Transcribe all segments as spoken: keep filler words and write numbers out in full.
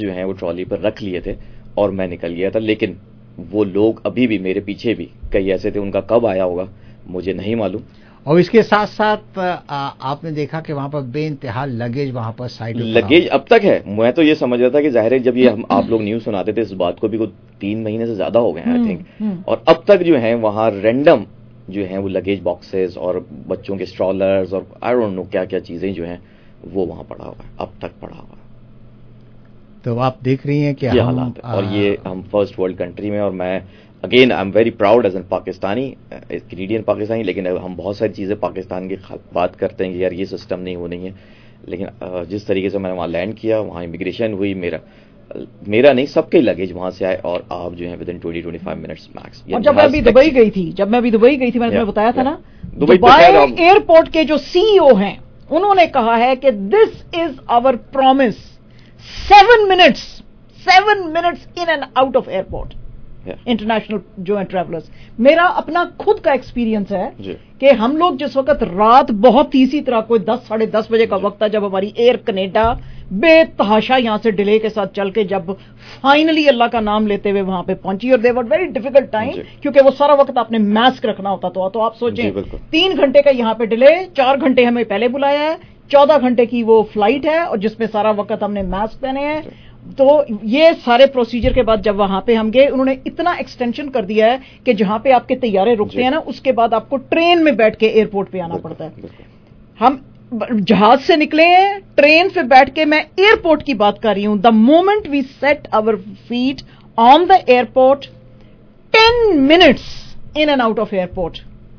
جو ہیں وہ ٹرالی پر رکھ لیے تھے اور میں نکل گیا تھا، لیکن وہ لوگ ابھی بھی میرے پیچھے بھی کئی ایسے تھے، ان کا کب آیا ہوگا مجھے نہیں معلوم. اور اس کے ساتھ ساتھ آپ نے دیکھا کہ وہاں پر بے انتہا لگیج وہاں پر سائڈ لگیج اب تک ہے. میں تو یہ سمجھ رہا تھا کہ ظاہر ہے جب یہ ہم آپ لوگ نیوز سناتے تھے اس بات کو بھی کوئی تین مہینے سے زیادہ ہو گئے ہیں آئی تھنک، اور اب تک جو ہیں وہاں رینڈم جو ہیں وہ لگیج باکسز اور بچوں کے اسٹرالرز اور آئی ڈونٹ نو کیا کیا چیزیں جو ہیں وہ وہاں پڑا ہوا ہے، اب تک پڑا ہوا ہے. تو آپ دیکھ رہی ہیں کہ یہ حالات ہے، اور یہ ہم فرسٹ ورلڈ کنٹری میں، اور میں again I am very proud as an Pakistani, Canadian Pakistani, لیکن ہم بہت ساری چیزیں پاکستان کی بات کرتے ہیں کہ یار یہ سسٹم نہیں وہ نہیں ہے، لیکن جس طریقے سے میں نے وہاں لینڈ کیا، وہاں امیگریشن ہوئی، میرا میرا نہیں سب کے لگیج وہاں سے آئے، اور آپ جو ہیں within twenty twenty five minutes max. اور جب میں ابھی دبئی گئی تھی جب میں ابھی دبئی گئی تھی میں نے تمہیں بتایا تھا نا، دبئی ایئرپورٹ کے جو سی ای او ہیں انہوں نے کہا ہے کہ this is our promise, seven minutes seven minutes in and out of airport international جو ہیں ٹریولرز. میرا اپنا خود کا ایکسپیرینس ہے کہ ہم لوگ جس وقت رات بہت اسی طرح کوئی دس ساڑھے دس بجے کا وقت تھا جب ہماری ایئر کینیڈا بے تحاشا یہاں سے ڈیلے کے ساتھ چل کے جب فائنلی اللہ کا نام لیتے ہوئے وہاں پہ پہنچی، اور they were very difficult time کیونکہ وہ سارا وقت آپ نے ماسک رکھنا ہوتا تھا. تو آپ سوچیں تین گھنٹے کا یہاں پہ ڈیلے، چار گھنٹے ہمیں پہلے بلایا ہے، چودہ گھنٹے کی وہ فلائٹ ہے اور جس میں سارا وقت ہم نے ماسک پہنے ہیں. تو یہ سارے پروسیجر کے بعد جب وہاں پہ ہم گئے انہوں نے اتنا ایکسٹینشن کر دیا ہے کہ جہاں پہ آپ کے طیارے رکتے ہیں نا اس کے بعد آپ کو ٹرین میں بیٹھ کے ایئرپورٹ پہ آنا پڑتا ہے. ہم جہاز سے نکلے ہیں، ٹرین پہ بیٹھ کے، میں ایئرپورٹ کی بات کر رہی ہوں، the moment we set our feet on the airport ten minutes in and out of airport.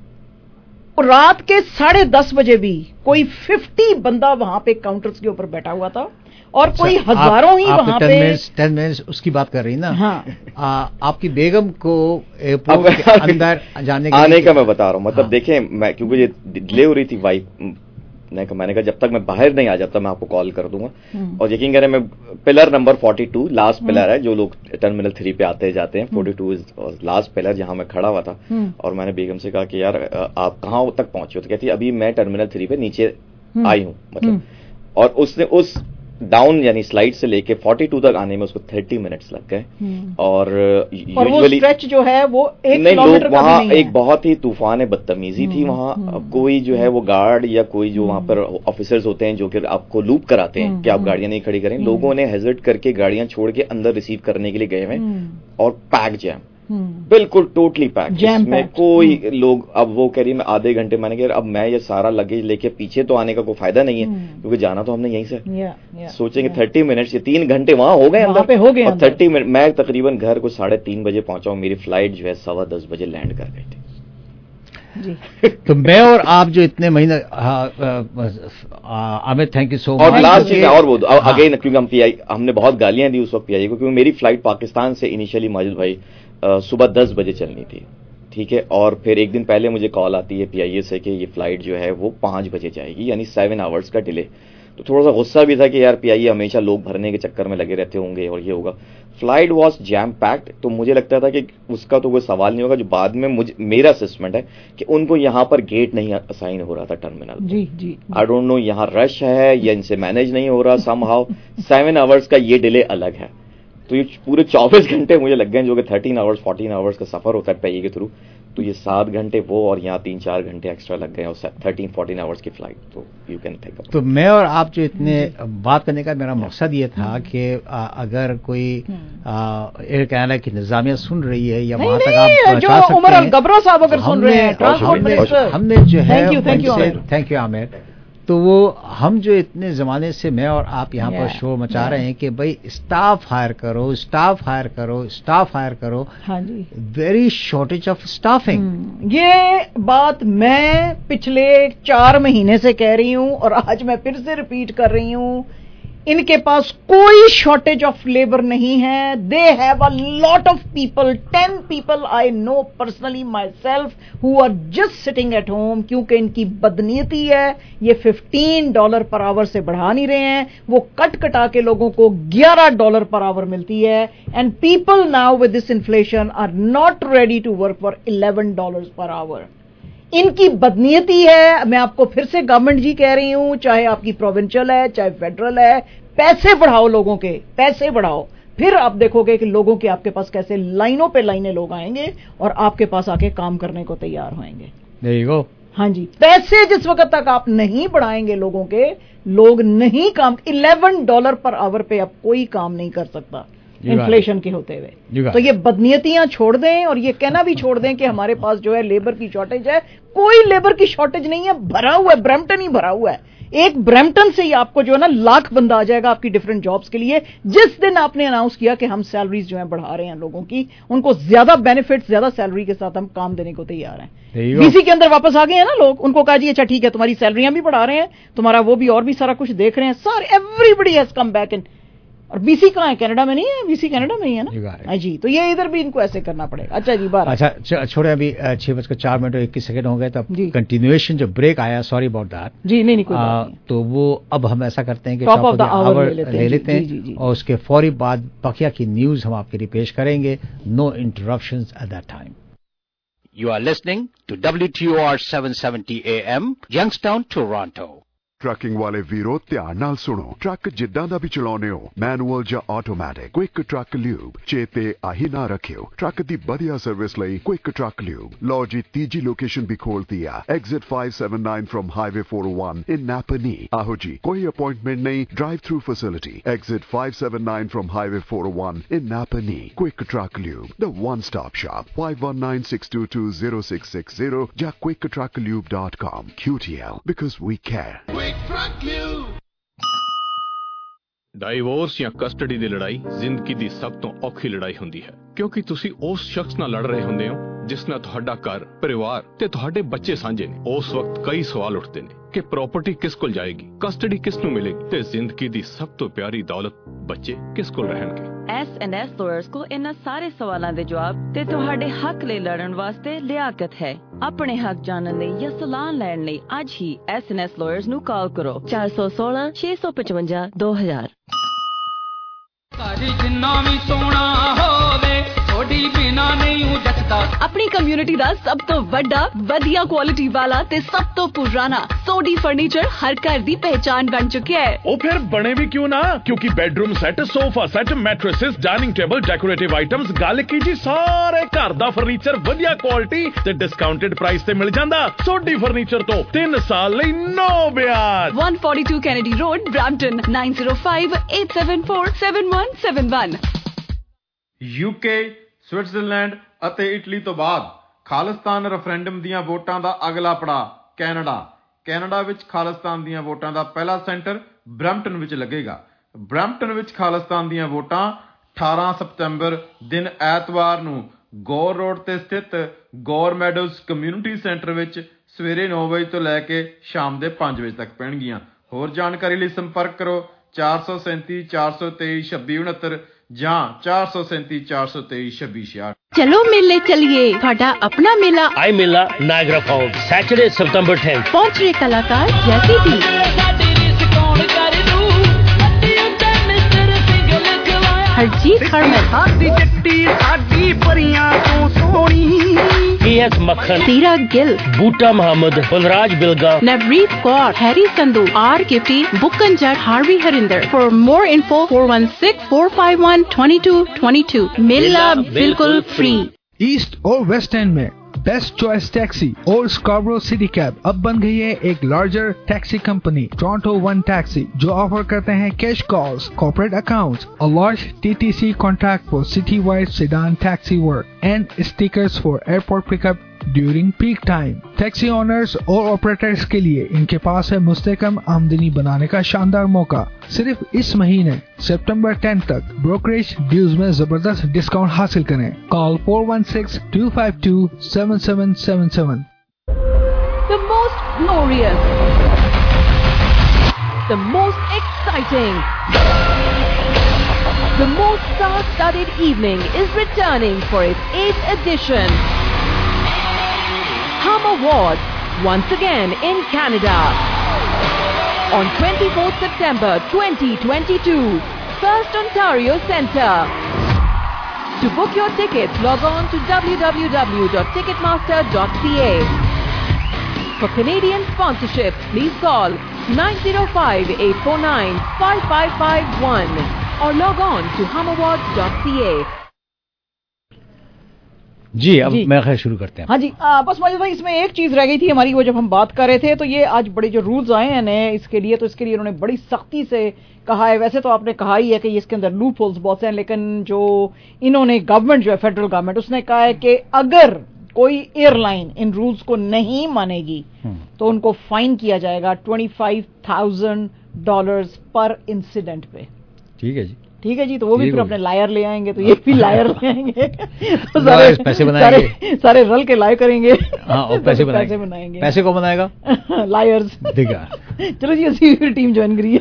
رات کے ساڑھے دس بجے بھی کوئی ففٹی بندہ وہاں پہ کاؤنٹرز کے اوپر بیٹھا ہوا تھا اور کوئی ہزاروں ہی وہاں پہ. ٹین منٹس اس کی بات کر رہی نا. ہاں آپ کی بیگم کو ایئرپورٹ کے اندر جانے آنے کا میں بتا رہا ہوں، مطلب دیکھیں میں کیونکہ یہ ڈیلے ہو رہی تھی وائف نے، میں نے کہا جب تک میں باہر نہیں آ جاتا میں آپ کو کال کر دوں گا. اور یقین کریں میں pillar number forty two last pillar ہے، جو لوگ ٹرمینل تھری پہ آتے جاتے ہیں، forty two is last pillar جہاں میں کھڑا ہوا تھا. اور میں نے بیگم سے کہا کہ یار آپ کہاں تک پہنچے ہو؟ تو کہتی ابھی میں ٹرمینل تھری پہ نیچے آئی ہوں مطلب. اور اس نے اس ڈاؤن یعنی سلائڈ سے لے کے فورٹی ٹو تک آنے میں اس کو تھرٹی منٹس لگ گئے. اور یوزلی جو ہے وہ نہیں، لوگ وہاں ایک بہت ہی طوفان بدتمیزی تھی وہاں. کوئی جو ہے وہ گارڈ یا کوئی جو وہاں پر آفیسرز ہوتے ہیں جو کہ آپ کو لوپ کراتے ہیں کہ آپ گاڑیاں نہیں کھڑی کریں، لوگوں نے ہیزٹ کر کے گاڑیاں چھوڑ کے اندر ریسیو کرنے کے لیے گئے ہوئے، اور پیک جیم بالکل ٹوٹلی پیک، جس میں کوئی لوگ. اب وہ کہہ رہی میں آدھے گھنٹے، میں نے کہا اب میں یہ سارا لگیج لے کے پیچھے تو آنے کا کوئی فائدہ نہیں ہے کیونکہ جانا تو ہم نے یہیں سے. سوچیں کہ تھرٹی منٹس، یہ تین گھنٹے وہاں ہو گئے اندر پہ ہو گئے، اور تھرٹی منٹ میں تقریباً گھر کو ساڑھے تین بجے پہنچا ہوں. میری فلائٹ جو ہے سوا دس بجے لینڈ کر گئی تھی. تو میں اور آپ جو اتنے مہینے عامر تھینک یو سو مچ. اور لاسٹ چیز اور وہ اگین کیونکہ ہم پی آئی ہم نے بہت گالیاں دی اس وقت پی آئی کو، کیونکہ میری فلائٹ پاکستان سے انیشلی ماجد بھائی صبح دس بجے چلنی تھی، ٹھیک ہے. اور پھر ایک دن پہلے مجھے کال آتی ہے پی آئی اے سے کہ یہ فلائٹ جو ہے وہ پانچ بجے جائے گی، یعنی سیون آورس کا ڈیلے. تو تھوڑا سا غصہ بھی تھا کہ یار پی آئی اے ہمیشہ لوگ بھرنے کے چکر میں لگے رہتے ہوں گے اور یہ ہوگا. فلائٹ واز جیم پیکڈ، تو مجھے لگتا تھا کہ اس کا تو کوئی سوال نہیں ہوگا. جو بعد میں مجھے میرا اسسمنٹ ہے کہ ان کو یہاں پر گیٹ نہیں اسائن ہو رہا تھا terminal. G G I don't know یہاں رش ہے یا ان سے مینج نہیں ہو رہا سم ہاؤ. سیون آورس کا یہ ڈیلے الگ ہے، تو یہ پورے چوبیس گھنٹے مجھے لگ گئے جو کہ تھرٹین آورس فورٹین آورس کا سفر ہوتا ہے پہیے کے تھرو. تو یہ سات گھنٹے وہ اور یہاں تین چار گھنٹے ایکسٹرا لگ گئے اور تھرٹین فورٹین آورس کی فلائٹ. تو یو کین تھنک. تو میں اور آپ جو اتنے بات کرنے کا میرا مقصد یہ تھا کہ اگر کوئی ایئر کینیڈا کی نظامیہ سن رہی ہے یا وہاں تک آپ پہنچا سکتے ہیں، ہم نے جو ہے تھینک یو عامر. تو وہ ہم جو اتنے زمانے سے میں اور آپ یہاں پر شو مچا رہے ہیں کہ بھائی اسٹاف ہائر کرو اسٹاف ہائر کرو اسٹاف ہائر کرو. ہاں جی، ویری شارٹیج آف اسٹافنگ. یہ بات میں پچھلے چار مہینے سے کہہ رہی ہوں اور آج میں پھر سے ریپیٹ کر رہی ہوں، ان کے پاس کوئی شارٹیج آف لیبر نہیں ہے. They have a lot of people, ten people I know personally myself who are just sitting at home, کیونکہ ان کی بدنیتی ہے. یہ ففٹین ڈالر پر آور سے بڑھا نہیں رہے ہیں، وہ کٹ کٹا کے لوگوں کو گیارہ ڈالر پر آور ملتی ہے. And people now with this inflation are not ready to work for eleven dollar per hour. ان کی بدنیتی ہے. میں آپ کو پھر سے گورنمنٹ جی کہہ رہی ہوں، چاہے آپ کی پروونشل ہے چاہے فیڈرل ہے، पैसे बढ़ाओ, लोगों के पैसे बढ़ाओ, फिर आप देखोगे कि लोगों के आपके पास कैसे लाइनों पे लाइनें लोग आएंगे और आपके पास आके काम करने को तैयार होंगे। There you go. हाँ जी, पैसे जिस वक्त तक आप नहीं बढ़ाएंगे लोगों के, लोग नहीं काम, इलेवन डॉलर पर आवर पे अब कोई काम नहीं कर सकता इन्फ्लेशन के होते हुए। तो ये बदनीयतियां छोड़ दें और ये कहना भी छोड़ दें कि हमारे पास जो है लेबर की शॉर्टेज है। कोई लेबर की शॉर्टेज नहीं है, भरा हुआ है, ब्रैम्पटन ही भरा हुआ है। एक ब्रैम्पटन से ही आपको जो है ना लाख बंदा आ जाएगा आपकी डिफरेंट जॉब्स के लिए। जिस दिन आपने अनाउंस किया कि हम सैलरीज जो है बढ़ा रहे हैं लोगों की, उनको ज्यादा बेनिफिट, ज्यादा सैलरी के साथ हम काम देने को तैयार हैं। बीसी के अंदर वापस आ गए हैं ना लोग, उनको कहा जी अच्छा ठीक है, तुम्हारी सैलरियां भी बढ़ा रहे हैं, तुम्हारा वो भी और भी सारा कुछ देख रहे हैं, सारे everybody has come back in. और बीसी कहाँ है? कनाडा में नहीं है, बीसी कनाडा में ही है ना जी। तो ये इधर भी इनको ऐसे करना पड़ेगा। अच्छा जी, बात अच्छा छोड़े, अभी छह बजकर चार मिनट और इक्कीस सेकंड हो गए, तो कंटिन्यूएशन जो ब्रेक आया, सॉरी अबाउट दैट जी। नहीं नहीं कोई बात नहीं। तो वो अब हम ऐसा करते हैं कि टॉप ऑफ द आवर ले लेते हैं और उसके फौरी बाद बकिया की न्यूज हम आपके लिए पेश करेंगे। No interruptions at that time. You are listening to W T O R seven seventy A M, Youngstown, Toronto. Trucking ਵਾਲੇ ਵੀਰੋ ਧਿਆਨ ਨਾਲ ਸੁਣੋ। ਟਰੱਕ ਜਿੱਦਾਂ ਦਾ ਵੀ ਚਲਾਉਣੇ ਹੋ, ਮੈਨੂਅਲ ਜਾਂ ਆਟੋਮੈਟਿਕ, ਕੁਇਕ ਟਰੱਕ ਲਿਊਬ ਚੇਤੇ ਆਹੀ ਨਾ ਰੱਖਿਓ। ਟਰੱਕ ਦੀ ਵਧੀਆ ਸਰਵਿਸ ਲਈ ਕੁਇਕ ਟਰੱਕ ਲਿਊਬ। ਲਓ ਜੀ, ਤੀਜੀ ਲੋਕੇਸ਼ਨ ਵੀ ਖੋਲਤੀ ਆ, exit five seventy-nine from highway four oh one in Napanee. ਆਹੋ ਜੀ, ਕੋਈ ਅਪਾਇੰਟਮੈਂਟ ਨਹੀਂ, drive through facility. Exit five seventy-nine from highway four oh one in Napanee. Quick truck lube, the one stop shop. five one nine six two two zero six six zero ਜਾਂ quick truck lube dot com। Q T L, because we care। Divorce ਜਾਂ custody ਦੀ ਲੜਾਈ ਜ਼ਿੰਦਗੀ ਦੀ ਸਭ ਤੋਂ ਔਖੀ ਲੜਾਈ ਹੁੰਦੀ ਹੈ, ਕਿਉਂਕਿ ਤੁਸੀਂ ਉਸ ਸ਼ਖਸ ਨਾਲ ਲੜ ਰਹੇ ਹੁੰਦੇ ਹੋ ਜਿਸ ਨਾਲ ਤੁਹਾਡਾ ਘਰ, ਪਰਿਵਾਰ ਤੇ ਤੁਹਾਡੇ ਬੱਚੇ ਸਾਂਝੇ ਨੇ। ਉਸ ਵਕਤ ਕਈ ਸਵਾਲ ਉੱਠਦੇ ਨੇ ਕਿ ਪ੍ਰਾਪਰਟੀ ਕਿਸ ਕੋਲ ਜਾਏਗੀ, ਕਸਟਡੀ ਕਿਸ ਨੂੰ ਮਿਲੇਗੀ ਤੇ ਜ਼ਿੰਦਗੀ ਦੀ ਸਭ ਤੋਂ ਪਿਆਰੀ ਦੌਲਤ ਬੱਚੇ ਕਿਸ ਕੋਲ ਰਹਿਣਗੇ। ਐਸ ਐਂਡ ਐਸ ਲਾਇਰਸ ਕੋਲ ਇਹਨਾਂ ਸਾਰੇ ਸਵਾਲਾਂ ਦੇ ਜਵਾਬ ਤੇ ਤੁਹਾਡੇ ਹੱਕ ਲਈ ਲੜਨ ਵਾਸਤੇ ਲਿਆਕਤ ਹੈ। ਆਪਣੇ ਹੱਕ ਜਾਣਨ ਲਈ ਜਾਂ ਸਲਾਹ ਲੈਣ ਲਈ ਅੱਜ ਹੀ ਐਸ ਐਂਡ ਐਸ ਲਾਇਰਸ ਨੂੰ ਕਾਲ ਕਰੋ ਚਾਰ ਸੌ ਸੋਲਾਂ ਛੇ ਸੌ ਪਚਵੰਜਾ ਦੋ ਹਜ਼ਾਰ। ਜਿੰਨਾ ਵੀ ਸੋਹਣਾ ਹੋਵੇ ਥੋੜੀ ਬਿਨਾ ਨਹੀਂ ਜੱਟਦਾ। ਆਪਣੀ ਕਮਿਊਨਿਟੀ ਦਾ ਸਭ ਤੋਂ ਵੱਡਾ, ਵਧੀਆ ਕੁਆਲਿਟੀ ਵਾਲਾ ਤੇ ਸਭ ਤੋਂ ਪੁਰਾਣਾ ਸੋਡੀ ਫਰਨੀਚਰ ਹਰ ਘਰ ਦੀ ਪਹਿਚਾਨ ਬਣ ਚੁੱਕਿਆ ਹੈ। ਉਹ ਫਿਰ ਬਣੇ ਵੀ ਕਿਉਂ ਨਾ, ਕਿਉਂਕਿ bedroom set, sofa set, mattresses, dining table, decorative items, ਗੱਲ ਕੀ ਜੀ, ਸਾਰੇ ਘਰ ਦਾ ਫਰਨੀਚਰ ਵਧੀਆ ਕੁਆਲਿਟੀ ਤੇ ਡਿਸਕਾਊਂਟਡ ਪ੍ਰਾਈਸ ਤੇ ਮਿਲ ਜਾਂਦਾ। ਸੋਡੀ ਫਰਨੀਚਰ ਤੋਂ ਤਿੰਨ ਸਾਲ ਲਈ ਨੋ ਵਿਆਜ। one forty-two Kennedy Road, Brampton, nine zero five eight seven four seven one seven one। UK, Switzerland ਅਤੇ ਇਟਲੀ ਤੋਂ ਬਾਅਦ ਖਾਲਿਸਤਾਨ ਰੈਫਰੈਂਡਮ ਦੀਆਂ ਵੋਟਾਂ ਦਾ ਅਗਲਾ ਪੜਾਅ ਕੈਨੇਡਾ। ਕੈਨੇਡਾ ਵਿੱਚ ਖਾਲਿਸਤਾਨ ਦੀਆਂ ਵੋਟਾਂ ਦਾ ਪਹਿਲਾ ਸੈਂਟਰ ਬਰੈਂਪਟਨ ਵਿੱਚ ਲੱਗੇਗਾ। ਬਰੈਂਪਟਨ ਵਿੱਚ ਖਾਲਿਸਤਾਨ ਦੀਆਂ ਵੋਟਾਂ ਅਠਾਰਾਂ ਸਤੰਬਰ ਦਿਨ ਐਤਵਾਰ ਨੂੰ ਗੌਰ ਰੋਡ ਤੇ ਸਥਿਤ ਗੌਰ ਮੈਡੋਜ਼ ਕਮਿਊਨਿਟੀ ਸੈਂਟਰ ਵਿੱਚ ਸਵੇਰੇ ਨੌ ਵਜੇ ਤੋਂ ਲੈ ਕੇ ਸ਼ਾਮ ਦੇ ਪੰਜ ਵਜੇ ਤੱਕ ਪੈਣਗੀਆਂ। ਹੋਰ ਜਾਣਕਾਰੀ ਲਈ ਸੰਪਰਕ ਕਰੋ ਚਾਰ ਸੌ ਸੈਂਤੀ ਚਾਰ ਸੌ ਤੇਈ ਛੱਬੀ ਉਨੱਤਰ ਜਾਂ ਚਾਰ ਸੌ ਸੈਂਤੀ ਚਾਰ ਸੌ ਤੇਈ ਛੱਬੀ ਛਿਆਹਠ। ਚਲੋ ਮੇਲੇ ਚਲਿਏ, ਤੁਹਾਡਾ ਆਪਣਾ ਮੇਲਾ ਆਈ ਮੇਲਾ ਨਾਇਗਰਾ ਫਾਲਸ, ਸੈਟਰਡੇ ਸਤੰਬਰ tenth। ਪਹੁੰਚ ਰਹੇ ਕਲਾਕਾਰ ਜੈਸੀ ਵੀ ਹਰਜੀਤ ਹਰਮਨ, ਸਾਡੀ ਜੱਟੀ ਸਾਡੀ ਪਰੀਆਂ ਤੋਂ ਸੋਹਣੀ, P S Makhan, Seera Gill, Boota Mohammad, Balraj Bilga, Navreet Kaur, Harry Sandhu, R Gifty, Bukkan Jatt, Harvey Harinder. For more info four one six four five one two two two two। मेला बिल्कुल फ्री। ईस्ट और वेस्ट एंड में बेस्ट चॉइस टैक्सी और स्कार्बरो सिटी कैब अब बन गई है एक larger taxi company Toronto one taxi, जो ऑफर करते हैं cash calls, corporate accounts, a large T T C contract for city-wide sedan taxi work, and stickers for airport pickup during peak time. Taxi owners और operators के लिए इनके पास है मुस्तकम आमदनी बनाने का शानदार मौका। सिर्फ इस महीने सितंबर tenth तक ब्रोकरेज ड्यूज में जबरदस्त डिस्काउंट हासिल करें। Call four one six two five two seven seven seven seven। The most glorious, the most exciting, the most star-studded evening is returning for its eighth edition. Hum Awards, once again in Canada. On twenty-fourth September twenty twenty-two, First Ontario Centre. To book your tickets, log on to w w w dot ticketmaster dot c a. For Canadian sponsorship, please call nine zero five, eight four nine, five five five one or log on to hum awards dot c a. جی اب میں خیر شروع کرتے ہیں. ہاں جی بس ماجد بھائی اس میں ایک چیز رہ گئی تھی ہماری, وہ جب ہم بات کر رہے تھے تو یہ آج بڑے جو رولز آئے ہیں نئے اس کے لیے, تو اس کے لیے انہوں نے بڑی سختی سے کہا ہے. ویسے تو آپ نے کہا ہی ہے کہ اس کے اندر لوپ ہولز بہت ہیں, لیکن جو انہوں نے گورنمنٹ جو ہے فیڈرل گورنمنٹ اس نے کہا ہے کہ اگر کوئی ایئر لائن ان رولز کو نہیں مانے گی تو ان کو فائن کیا جائے گا twenty five thousand dollars per incident پہ. ٹھیک ہے جی, ٹھیک ہے جی, تو وہ بھی پھر اپنے لائر لے آئیں گے, تو یہ بھی لائر لے آئیں گے, پیسے بنائیں گے, سارے رل کے لائے کریں گے, پیسے بنائیں گے. پیسے کو بنائے گا لائرز. چلو جی اسی پھر ٹیم جوائن کریے,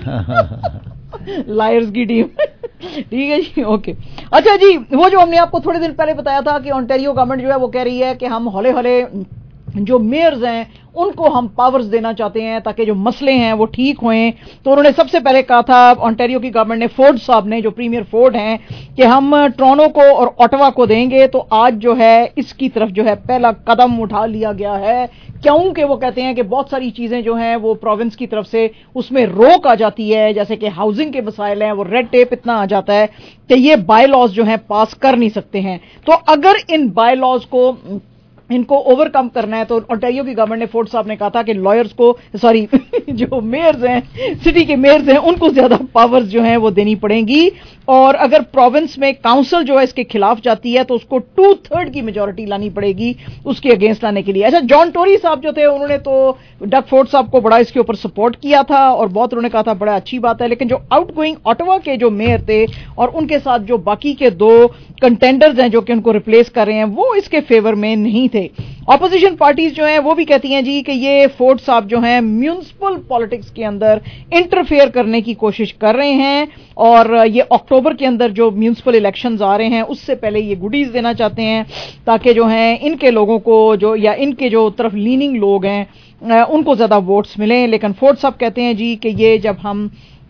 لائرز کی ٹیم. ٹھیک ہے جی, اوکے. اچھا جی, وہ جو ہم نے آپ کو تھوڑے دن پہلے بتایا تھا کہ آنٹیریو گورنمنٹ جو ہے وہ کہہ رہی ہے کہ ہم ہولے ہولے جو میئرز ہیں ان کو ہم پاورز دینا چاہتے ہیں تاکہ جو مسئلے ہیں وہ ٹھیک ہوئیں. تو انہوں نے سب سے پہلے کہا تھا آنٹیریو کی گورنمنٹ نے, فورڈ صاحب نے, جو پریمیئر فورڈ ہیں, کہ ہم ٹورنٹو کو اور اوٹاوا کو دیں گے. تو آج جو ہے اس کی طرف جو ہے پہلا قدم اٹھا لیا گیا ہے, کیونکہ وہ کہتے ہیں کہ بہت ساری چیزیں جو ہیں وہ پروونس کی طرف سے اس میں روک آ جاتی ہے, جیسے کہ ہاؤسنگ کے مسائل ہیں, وہ ریڈ ٹیپ اتنا آ جاتا ہے کہ یہ بائی لاز جو ہیں پاس کر نہیں سکتے ہیں. تو اگر ان بائی لاز کو ان کو اوور کم کرنا ہے تو آنٹیریو کی گورنمنٹ نے, فورڈ صاحب نے کہا تھا کہ لائرز کو, سوری جو میئرز ہیں, سٹی کے میئرز ہیں, ان کو زیادہ پاورز جو ہیں وہ دینی پڑیں گی. اور اگر پروونس میں کاؤنسل جو ہے اس کے خلاف جاتی ہے تو اس کو ٹو تھرڈ کی میجورٹی لانی پڑے گی اس کے اگینسٹ لانے کے لیے. اچھا, جان ٹوری صاحب جو تھے انہوں نے تو ڈگ فورڈ صاحب کو بڑا اس کے اوپر سپورٹ کیا تھا اور بہت انہوں نے کہا تھا بڑا اچھی بات ہے, لیکن جو آؤٹ گوئنگ اوٹاوا کے جو میئر تھے اور ان کے ساتھ جو باقی کے دو کنٹینڈرز ہیں جو کہ ان کو ریپلیس کر رہے ہیں وہ اس کے فیور میں نہیں تھے. اپوزیشن پارٹیز جو ہیں وہ بھی کہتی ہیں جی کہ یہ فورڈ صاحب جو ہیں میونسپل پالیٹکس کے اندر انٹرفیئر کرنے کی کوشش کر رہے ہیں, اور یہ اکتوبر کے اندر جو میونسپل الیکشنز آ رہے ہیں اس سے پہلے یہ گڈیز دینا چاہتے ہیں تاکہ جو ہیں ان کے لوگوں کو جو, یا ان کے جو طرف لیننگ لوگ ہیں ان کو زیادہ ووٹس ملیں. لیکن فورڈ صاحب کہتے ہیں جی کہ یہ جب ہم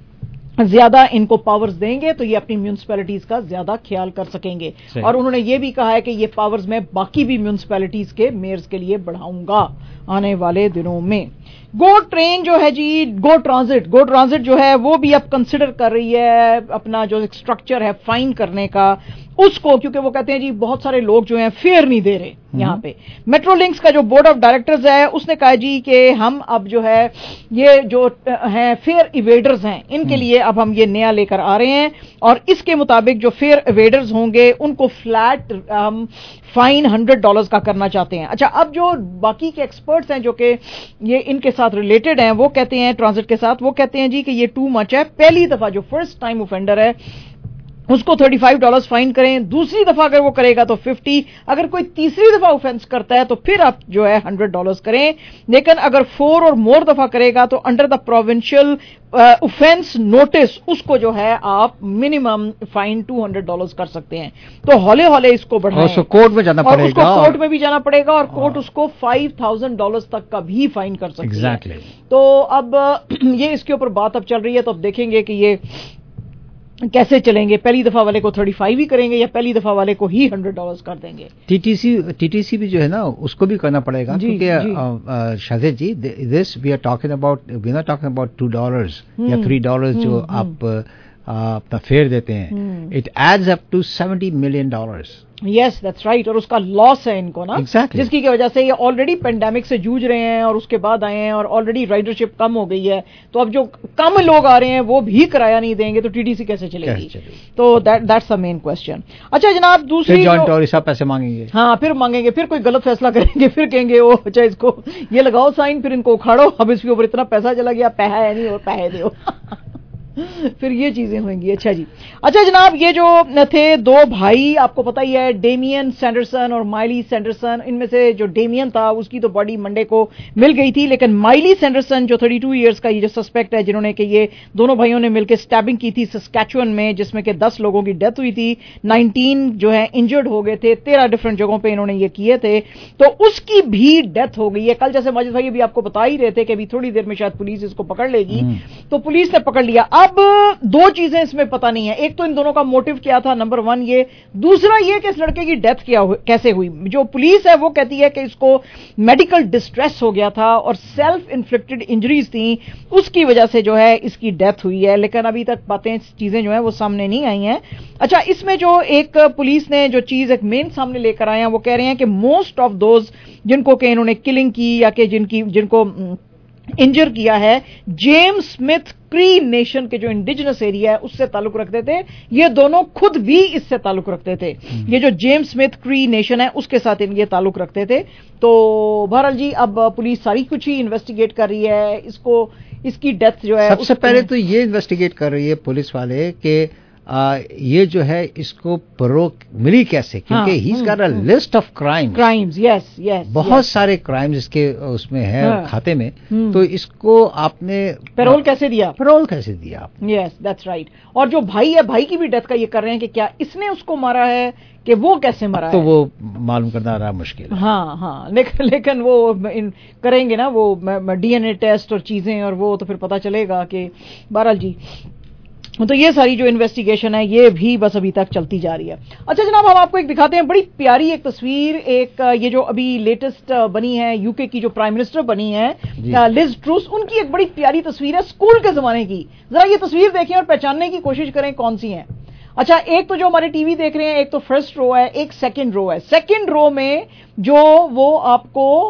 زیادہ ان کو پاورز دیں گے تو یہ اپنی میونسپیلٹیز کا زیادہ خیال کر سکیں گے. اور انہوں نے یہ بھی کہا ہے کہ یہ پاورز میں باقی بھی میونسپیلٹیز کے میئرز کے لیے بڑھاؤں گا آنے والے دنوں میں. گو ٹرین جو ہے جی, گو ٹرانزٹ گو ٹرانزٹ جو ہے وہ بھی اب کنسیڈر کر رہی ہے اپنا جو اسٹرکچر ہے فائن کرنے کا اس کو, کیونکہ وہ کہتے ہیں جی بہت سارے لوگ جو ہیں فیئر نہیں دے رہے یہاں پہ. میٹرو لنکس کا جو بورڈ آف ڈائریکٹرز ہے اس نے کہا جی کہ ہم اب جو ہے یہ جو ہیں فیئر ایویڈرز ہیں ان کے لیے اب ہم یہ نیا لے کر آ رہے ہیں, اور اس کے مطابق جو فیئر ایویڈرز ہوں گے ان کو فلیٹ ہم فائن ہنڈریڈ ڈالرز کا کرنا چاہتے ہیں. اچھا, اب جو باقی کے ایکسپرٹس ہیں جو کہ یہ ان کے ساتھ ریلیٹڈ ہیں وہ کہتے ہیں ٹرانزٹ کے ساتھ, وہ کہتے ہیں جی کہ یہ ٹو مچ ہے. پہلی دفعہ جو فرسٹ ٹائم اوفینڈر ہے اس کو تھرٹی فائیو ڈالرز فائن کریں, دوسری دفعہ اگر وہ کرے گا تو ففٹی, اگر کوئی تیسری دفعہ اوفینس کرتا ہے تو پھر آپ جو ہے ہنڈریڈ ڈالرز کریں. لیکن اگر فور اور مور دفعہ کرے گا تو under the provincial offence notice اس کو جو ہے آپ minimum fine two hundred dollars کر سکتے ہیں. تو ہولے ہولے اس کو بڑھائیں, اس کو کورٹ میں جانا پڑے گا, کورٹ میں بھی جانا پڑے گا, اور کورٹ اس کو فائیو تھاؤزینڈ ڈالرز تک کا بھی فائن کر سکتی ہے. exactly. تو اب یہ اس کے اوپر بات اب چل رہی ہے, تو اب دیکھیں گے کہ یہ کیسے چلیں گے. پہلی دفعہ والے کو تھرٹی فائیو ہی کریں گے یا پہلی دفعہ والے کو ہی ہنڈریڈ ڈالرز کر دیں گے. T T C T T C بھی جو ہے نا اس کو بھی کرنا پڑے گا, کیونکہ Shahid ji this we are talking about we not talking about two dollars یا تھری ڈالرز جو آپ اپنا فیئر دیتے ہیں, it adds up to seventy million dollars. Yes that's right, اور اس کا لاس ہے ان کو نا, exactly. جس کی وجہ سے یہ آلریڈی پینڈیمک سے جوجھ رہے ہیں اور اس کے بعد آئے ہیں اور آلریڈی رائڈرشپ کم ہو گئی ہے, تو اب جو کم لوگ آ رہے ہیں وہ بھی کرایہ نہیں دیں گے تو ٹی ٹی سی کیسے چلے گی؟ تو دیٹس دا مین کوشچن. اچھا جناب, دوسری جوائنٹ ٹوری صاحب پیسے مانگیں گے, ہاں پھر مانگیں گے, پھر کوئی غلط فیصلہ کریں گے, پھر کہیں گے وہ اچھا اس کو یہ لگاؤ سائن, پھر ان کو اکھاڑو, اب اس کے اوپر اتنا پیسہ چلا گیا, پیسہ ہے نہیں اور پیسے دو پھر یہ چیزیں ہوئیں گی. اچھا جی, اچھا جناب, یہ جو تھے دو بھائی آپ کو پتہ ہی ہے, ڈیمین سینڈرسن اور مائلی سینڈرسن, ان میں سے جو ڈیمین تھا اس کی تو باڈی منڈے کو مل گئی تھی, لیکن مائلی سینڈرسن جو تھرٹی ٹو ایئرس کا یہ جو سسپیکٹ ہے جنہوں نے کہ یہ دونوں بھائیوں نے مل کے اسٹیبنگ کی تھی سسکیچوئن میں, جس میں کہ دس لوگوں کی ڈیتھ ہوئی تھی, نائنٹین جو ہے انجرڈ ہو گئے تھے, تیرہ ڈفرنٹ جگہوں پہ انہوں نے یہ کیے تھے, تو اس کی بھی ڈیتھ ہو گئی ہے. کل جیسے ماجد بھائی بھی آپ کو بتا ہی رہے تھے کہ ابھی تھوڑی دیر میں شاید پولیس اس کو پکڑ لے گی, تو پولیس نے پکڑ لیا. اب اب دو چیزیں اس میں پتہ نہیں ہے, ایک تو ان دونوں کا موٹیو کیا تھا, نمبر ون یہ, دوسرا یہ کہ اس لڑکے کی ڈیتھ کیا کیسے ہوئی. جو پولیس ہے وہ کہتی ہے کہ اس کو میڈیکل ڈسٹریس ہو گیا تھا اور سیلف انفلکٹڈ انجریز تھیں, اس کی وجہ سے جو ہے اس کی ڈیتھ ہوئی ہے, لیکن ابھی تک باتیں چیزیں جو ہیں وہ سامنے نہیں آئی ہیں. اچھا, اس میں جو ایک پولیس نے جو چیز ایک مین سامنے لے کر آئے ہیں وہ کہہ رہے ہیں کہ موسٹ آف دوز جن کو کہ انہوں نے کلنگ کی یا کہ جن کی جن کو انجر کیا ہے, جیمز اسمتھ کری نیشن کے جو انڈیجنس ایریا ہے اس سے تعلق رکھتے تھے. یہ دونوں خود بھی اس سے تعلق رکھتے تھے. یہ جو جیمز اسمتھ کری نیشن ہے اس کے ساتھ یہ تعلق رکھتے تھے. تو بہرحال جی اب پولیس ساری کچھ ہی انویسٹیگیٹ کر رہی ہے. اس کو اس کی ڈیتھ جو ہے سب سے پہلے تو یہ انویسٹیگیٹ کر رہی ہے پولیس والے کہ آ, یہ جو ہے اس کو پروگ ملی کیسے, کیونکہ he is got a list of crime crimes yes yes بہت سارے کرائمز اس کے اس میں ہے کھاتے میں. تو اس کو آپ نے پیرول کیسے دیا پیرول کیسے دیا آپ؟ Yes that's right. اور جو بھائی ہے, بھائی کی بھی ڈیتھ کا یہ کر رہے ہیں کہ کیا اس نے اس کو مارا ہے کہ وہ کیسے مرا ہے, تو وہ معلوم کرنا رہا مشکل ہے. ہاں ہاں لیکن لیکن وہ کریں گے نا وہ ڈی این اے ٹیسٹ اور چیزیں, اور وہ تو پھر پتہ چلے گا کہ بہرحال جی. تو یہ ساری جو انویسٹیگیشن ہے یہ بھی بس ابھی تک چلتی جا رہی ہے. اچھا جناب, ہم آپ کو ایک دکھاتے ہیں بڑی پیاری ایک تصویر, ایک یہ جو ابھی لیٹسٹ بنی ہے یو کے کی جو پرائم منسٹر بنی ہے لز ٹروس, ان کی ایک بڑی پیاری تصویر ہے اسکول کے زمانے کی. ذرا یہ تصویر دیکھیں اور پہچاننے کی کوشش کریں کون سی ہیں. اچھا, ایک تو جو ہمارے ٹی وی دیکھ رہے ہیں ایک تو فرسٹ رو ہے, ایک سیکنڈ رو ہے. سیکنڈ رو میں جو وہ آپ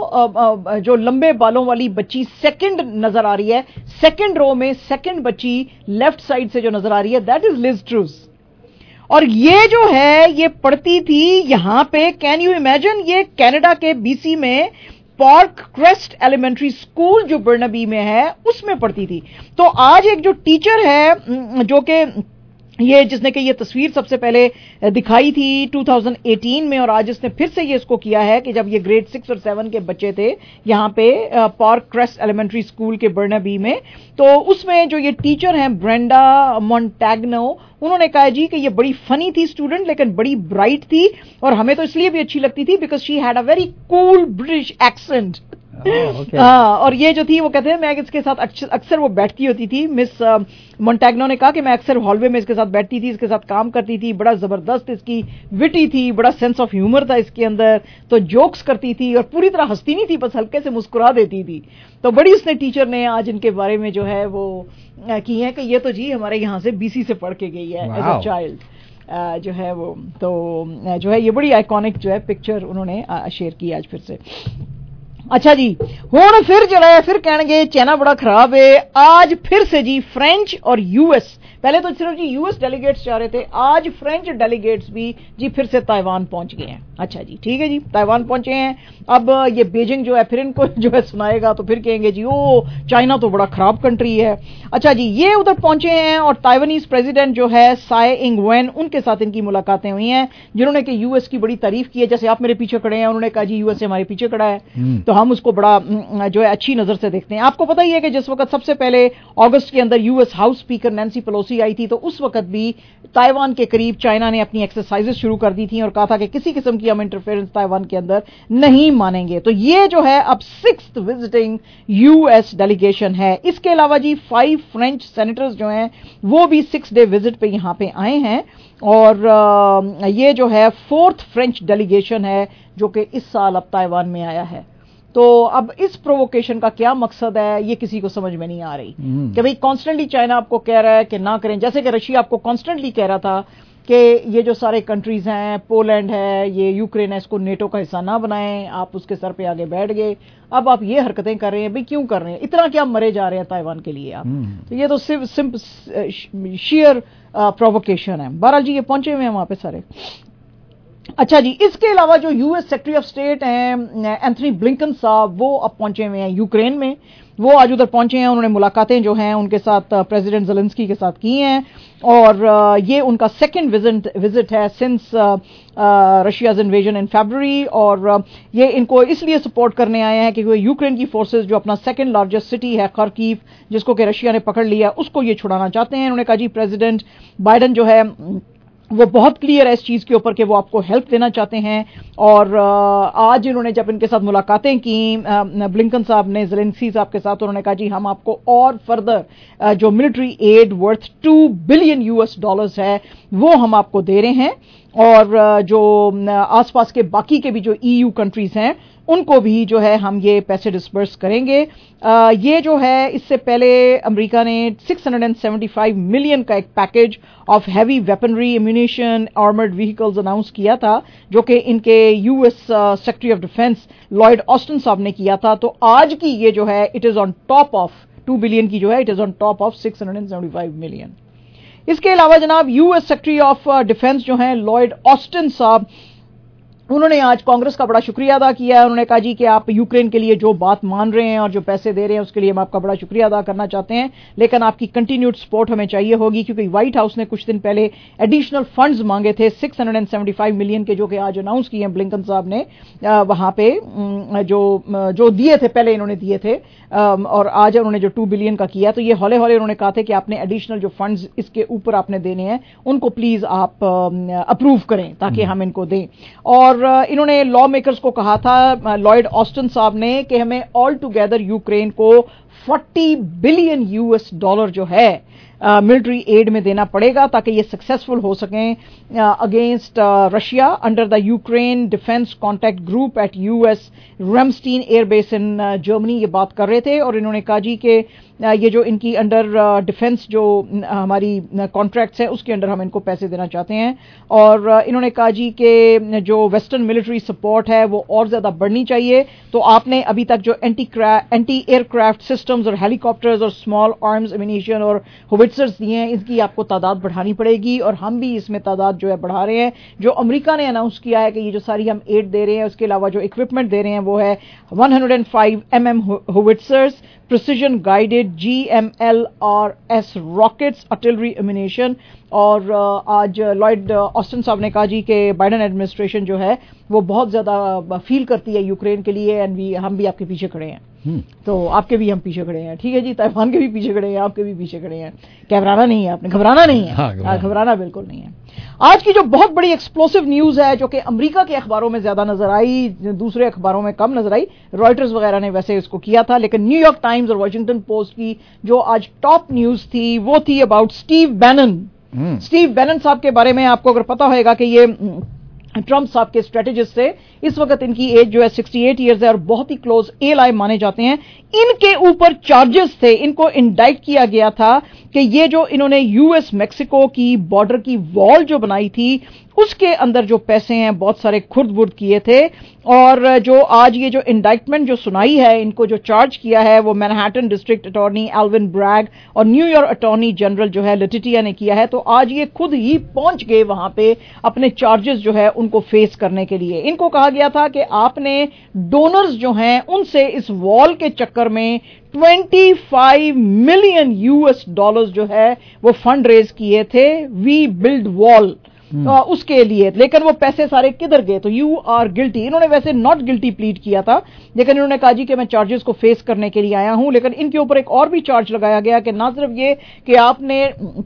کو جو لمبے بالوں والی بچی سیکنڈ نظر آ رہی ہے, سیکنڈ رو میں سیکنڈ بچی لیفٹ سائڈ سے جو نظر آ رہی ہے دیٹ از لز ٹروس. اور یہ جو ہے یہ پڑھتی تھی یہاں پہ, کین یو امیجن, یہ کینیڈا کے بی سی میں پارک کریسٹ ایلیمنٹری اسکول جو برنبی میں ہے اس میں پڑھتی تھی. تو آج ایک جو ٹیچر ہے جو کہ یہ جس نے کہ یہ تصویر سب سے پہلے دکھائی تھی دو ہزار اٹھارہ میں, اور آج اس نے پھر سے یہ اس کو کیا ہے کہ جب یہ گریڈ سکس اور سیون کے بچے تھے یہاں پہ پارک کریسٹ ایلیمنٹری اسکول کے برنبی میں, تو اس میں جو یہ ٹیچر ہیں برینڈا مونٹیگنو, انہوں نے کہا جی کہ یہ بڑی فنی تھی اسٹوڈنٹ لیکن بڑی برائٹ تھی, اور ہمیں تو اس لیے بھی اچھی لگتی تھی because she had a very cool British accent. ہاں, اور یہ جو تھی وہ کہتے ہیں میں اس کے ساتھ اکثر وہ بیٹھتی ہوتی تھی. مس مونٹیگنو نے کہا کہ میں اکثر ہال وے میں اس کے ساتھ بیٹھتی تھی, اس کے ساتھ کام کرتی تھی, بڑا زبردست اس کی وٹی تھی, بڑا سینس آف ہیومر تھا اس کے اندر, تو جوکس کرتی تھی اور پوری طرح ہنستی نہیں تھی, بس ہلکے سے مسکرا دیتی تھی. تو بڑی اس نے ٹیچر نے آج ان کے بارے میں جو ہے وہ کی ہے کہ یہ تو جی ہمارے یہاں سے بی سی سے پڑھ کے گئی ہے ایز اے چائلڈ جو ہے وہ. تو جو ہے یہ بڑی آئیکونک جو ہے پکچر انہوں نے شیئر کی آج پھر سے. اچھا جی, ہوں پھر جڑا ہے پھر کہنے گے چائنا بڑا خراب ہے. آج پھر سے جی فرینچ اور یو ایس, پہلے تو صرف جی یو ایس ڈیلیگیٹس جا رہے تھے, آج فرینچ ڈیلیگیٹس بھی جی پھر سے تائیوان پہنچ گئے ہیں. اچھا جی ٹھیک ہے جی, تائیوان پہنچے ہیں. اب یہ بیجنگ جو ہے پھر ان کو جو ہے سنائے گا تو پھر کہیں گے جی او چائنا تو بڑا خراب کنٹری ہے. اچھا جی, یہ ادھر پہنچے ہیں اور تائیوانیز پریزیڈنٹ جو ہے سائے انگ وین, ان کے ساتھ ان کی ملاقاتیں ہوئی ہیں, جنہوں نے کہ یو ایس کی بڑی تعریف کی ہے. جیسے آپ میرے پیچھے کھڑے ہیں, انہوں نے کہا جی یو ایس ہمارے پیچھے کھڑا ہے, تو ہم اس کو بڑا جو ہے اچھی نظر سے دیکھتے ہیں. آپ کو پتہ ہی ہے کہ جس وقت سب سے پہلے اگست کے اندر U S house speaker Nancy Pelosi آئی تھی تو اس وقت بھی تائیوان کے قریب چائنا نے اپنی ایکسرسائزز شروع کر دی تھیں اور کہا تھا کہ کسی قسم کی ہم انٹرفیئرنس تائیوان کے اندر نہیں مانیں گے. تو یہ جو ہے اب sixth visiting U S delegation ہے. اس کے علاوہ جی فائیو فرینچ سینیٹرز جو ہیں وہ بھی سکس ڈے وزٹ پہ یہاں پہ آئے ہیں, اور یہ جو ہے فورتھ فرینچ ڈیلیگیشن ہے جو کہ اس سال اب تائیوان میں آیا ہے. تو اب اس پرووکیشن کا کیا مقصد ہے یہ کسی کو سمجھ میں نہیں آ رہی کہ بھئی کانسٹنٹلی چائنا آپ کو کہہ رہا ہے کہ نہ کریں, جیسے کہ رشیا آپ کو کانسٹنٹلی کہہ رہا تھا کہ یہ جو سارے کنٹریز ہیں, پولینڈ ہے, یہ یوکرین ہے, اس کو نیٹو کا حصہ نہ بنائیں, آپ اس کے سر پہ آگے بیٹھ گئے. اب آپ یہ حرکتیں کر رہے ہیں, بھئی کیوں کر رہے ہیں, اتنا کیا مرے جا رہے ہیں تائیوان کے لیے آپ؟ تو یہ تو صرف شیئر پرووکیشن ہے. بہرحال جی یہ پہنچے ہوئے ہیں وہاں پہ سارے. اچھا جی, اس کے علاوہ جو U S secretary of state ہیں اینتھنی بلنکن صاحب, وہ اب پہنچے ہوئے ہیں یوکرین میں. وہ آج ادھر پہنچے ہیں, انہوں نے ملاقاتیں جو ہیں ان کے ساتھ پریزیڈنٹ زیلنسکی کے ساتھ کی ہیں, اور یہ ان کا سیکنڈ وزٹ ہے since Russia's invasion in February. اور یہ ان کو اس لیے سپورٹ کرنے آئے ہیں کہ یوکرین کی فورسز جو اپنا سیکنڈ لارجسٹ سٹی ہے خارکیو, جس کو کہ رشیا نے پکڑ لیا, اس کو یہ چھڑانا چاہتے ہیں. انہوں نے کہا جی پریزیڈنٹ بائیڈن جو ہے وہ بہت کلیئر ہے اس چیز کے اوپر کہ وہ آپ کو ہیلپ دینا چاہتے ہیں. اور آج انہوں نے جب ان کے ساتھ ملاقاتیں کی بلنکن صاحب نے زیلنسکی صاحب کے ساتھ، انہوں نے کہا جی ہم آپ کو اور فردر جو military aid worth two billion U S dollars ہے وہ ہم آپ کو دے رہے ہیں. اور جو آس پاس کے باقی کے بھی جو ای یو کنٹریز ہیں ان کو بھی جو ہے ہم یہ پیسے ڈسبرس کریں گے. یہ جو ہے اس سے پہلے امریکہ نے six hundred and seventy five million کا ایک package of heavy weaponry ammunition armoured vehicles announce کیا تھا، جو کہ ان کے U S secretary of defence Lloyd Austin صاحب نے کیا تھا. تو آج کی یہ جو ہے it is on top of two billion کی جو ہے it is on top of six hundred and seventy five million. اس کے علاوہ جناب U S secretary of defence جو ہیں لائڈ آسٹن صاحب، انہوں نے آج کانگریس کا بڑا شکریہ ادا کیا ہے. انہوں نے کہا جی کہ آپ یوکرین کے لیے جو بات مان رہے ہیں اور جو پیسے دے رہے ہیں اس کے لیے ہم آپ کا بڑا شکریہ ادا کرنا چاہتے ہیں، لیکن آپ کی کنٹینیوڈ سپورٹ ہمیں چاہیے ہوگی، کیونکہ وائٹ ہاؤس نے کچھ دن پہلے ایڈیشنل فنڈز مانگے تھے six hundred and seventy five million کے، جو کہ آج اناؤنس کیے ہیں بلنکن صاحب نے. وہاں پہ جو جو دیے تھے پہلے انہوں نے دیے تھے اور آج انہوں نے جو ٹو بلین کا کیا، تو یہ ہولے ہولے انہوں نے کہا تھا کہ آپ نے ایڈیشنل جو فنڈز اس کے اوپر آپ نے دینے ہیں ان کو پلیز آپ اپروو کریں تاکہ ہم ان کو دیں. اور انہوں نے لا میکرز کو کہا تھا لائڈ آسٹن صاحب نے کہ ہمیں آل ٹوگیدر یوکرین کو forty billion U S dollar جو ہے ملٹری ایڈ میں دینا پڑے گا تاکہ یہ سکسیسفل ہو سکیں against Russia under the Ukraine defence contact group at U S Ramstein air base in Germany. یہ بات کر رہے تھے اور انہوں نے کہا جی کہ یہ جو ان کی انڈر ڈیفینس جو ہماری کانٹریکٹس ہیں اس کے انڈر ہم ان کو پیسے دینا چاہتے ہیں. اور انہوں نے کہا جی کہ جو ویسٹرن ملٹری سپورٹ ہے وہ اور زیادہ بڑھنی چاہیے. تو آپ نے ابھی تک جو anti anti aircraft systems اور ہیلی کاپٹرز اور اسمال آرمز ایمونیشن اور ہووٹزرز دیے ہیں، اس کی آپ کو تعداد بڑھانی پڑے گی اور ہم بھی اس میں تعداد جو ہے بڑھا رہے ہیں. جو امریکہ نے اناؤنس کیا ہے کہ یہ جو ساری ہم ایڈ دے رہے ہیں، اس کے علاوہ جو اکوپمنٹ دے رہے ہیں وہ ہے one hundred and five M M howitzers, precision guided G M L R S rockets, artillery ammunition. اور آج لائڈ آسٹن صاحب نے کہا جی کہ بائیڈن ایڈمنسٹریشن جو ہے وہ بہت زیادہ فیل کرتی ہے یوکرین کے لیے، اینڈ ہم بھی آپ کے پیچھے کھڑے ہیں. تو آپ کے بھی ہم پیچھے کھڑے ہیں، ٹھیک ہے جی، طیفان کے بھی پیچھے کھڑے ہیں، آپ کے بھی پیچھے کھڑے ہیں. گھبرانا نہیں ہے، آپ نے گھبرانا نہیں ہے، گھبرانا بالکل نہیں ہے. آج کی جو بہت بڑی ایکسپلوسو نیوز ہے جو کہ امریکہ کے اخباروں میں زیادہ نظر آئی، دوسرے اخباروں میں کم نظر آئی، رائٹرز وغیرہ نے ویسے اس کو کیا تھا، لیکن نیو یارک ٹائمز اور واشنگٹن پوسٹ کی جو آج ٹاپ نیوز تھی وہ تھی about Steve Bannon. Steve Bannon صاحب کے بارے میں آپ کو اگر پتا ہوئے گا کہ یہ ٹرمپ صاحب کے اسٹریٹجسٹ سے، اس وقت ان کی ایج جو ہے سکسٹی ایٹ ایئرز ہے اور بہت ہی کلوز ایل آئی مانے جاتے ہیں. ان کے اوپر چارجز تھے، ان کو انڈائٹ کیا گیا تھا کہ یہ جو انہوں نے یو ایس میکسیکو کی بارڈر کی وال جو بنائی تھی اس کے اندر جو پیسے ہیں بہت سارے خرد برد کیے تھے. اور جو آج یہ جو انڈائٹمنٹ جو سنائی ہے، ان کو جو چارج کیا ہے وہ Manhattan district attorney Alvin Bragg اور نیو یارک اٹارنی جنرل جو ہے لیٹیٹیا نے کیا ہے. تو آج یہ خود ہی پہنچ گئے وہاں پہ اپنے چارجز جو ہے ان کو فیس کرنے کے لیے. ان کو کہا گیا تھا کہ آپ نے ڈونرز جو ہیں ان سے اس وال کے چکر میں twenty five million U S dollars جو ہے وہ فنڈ ریز کیے تھے وی بلڈ وال اس کے لیے، لیکن وہ پیسے سارے کدھر گئے؟ تو یو آر گلٹی. انہوں نے ویسے ناٹ گلٹی پلیڈ کیا تھا، لیکن انہوں نے کہا جی کہ میں چارجز کو فیس کرنے کے لیے آیا ہوں. لیکن ان کے اوپر ایک اور بھی چارج لگایا گیا کہ نہ صرف یہ کہ آپ نے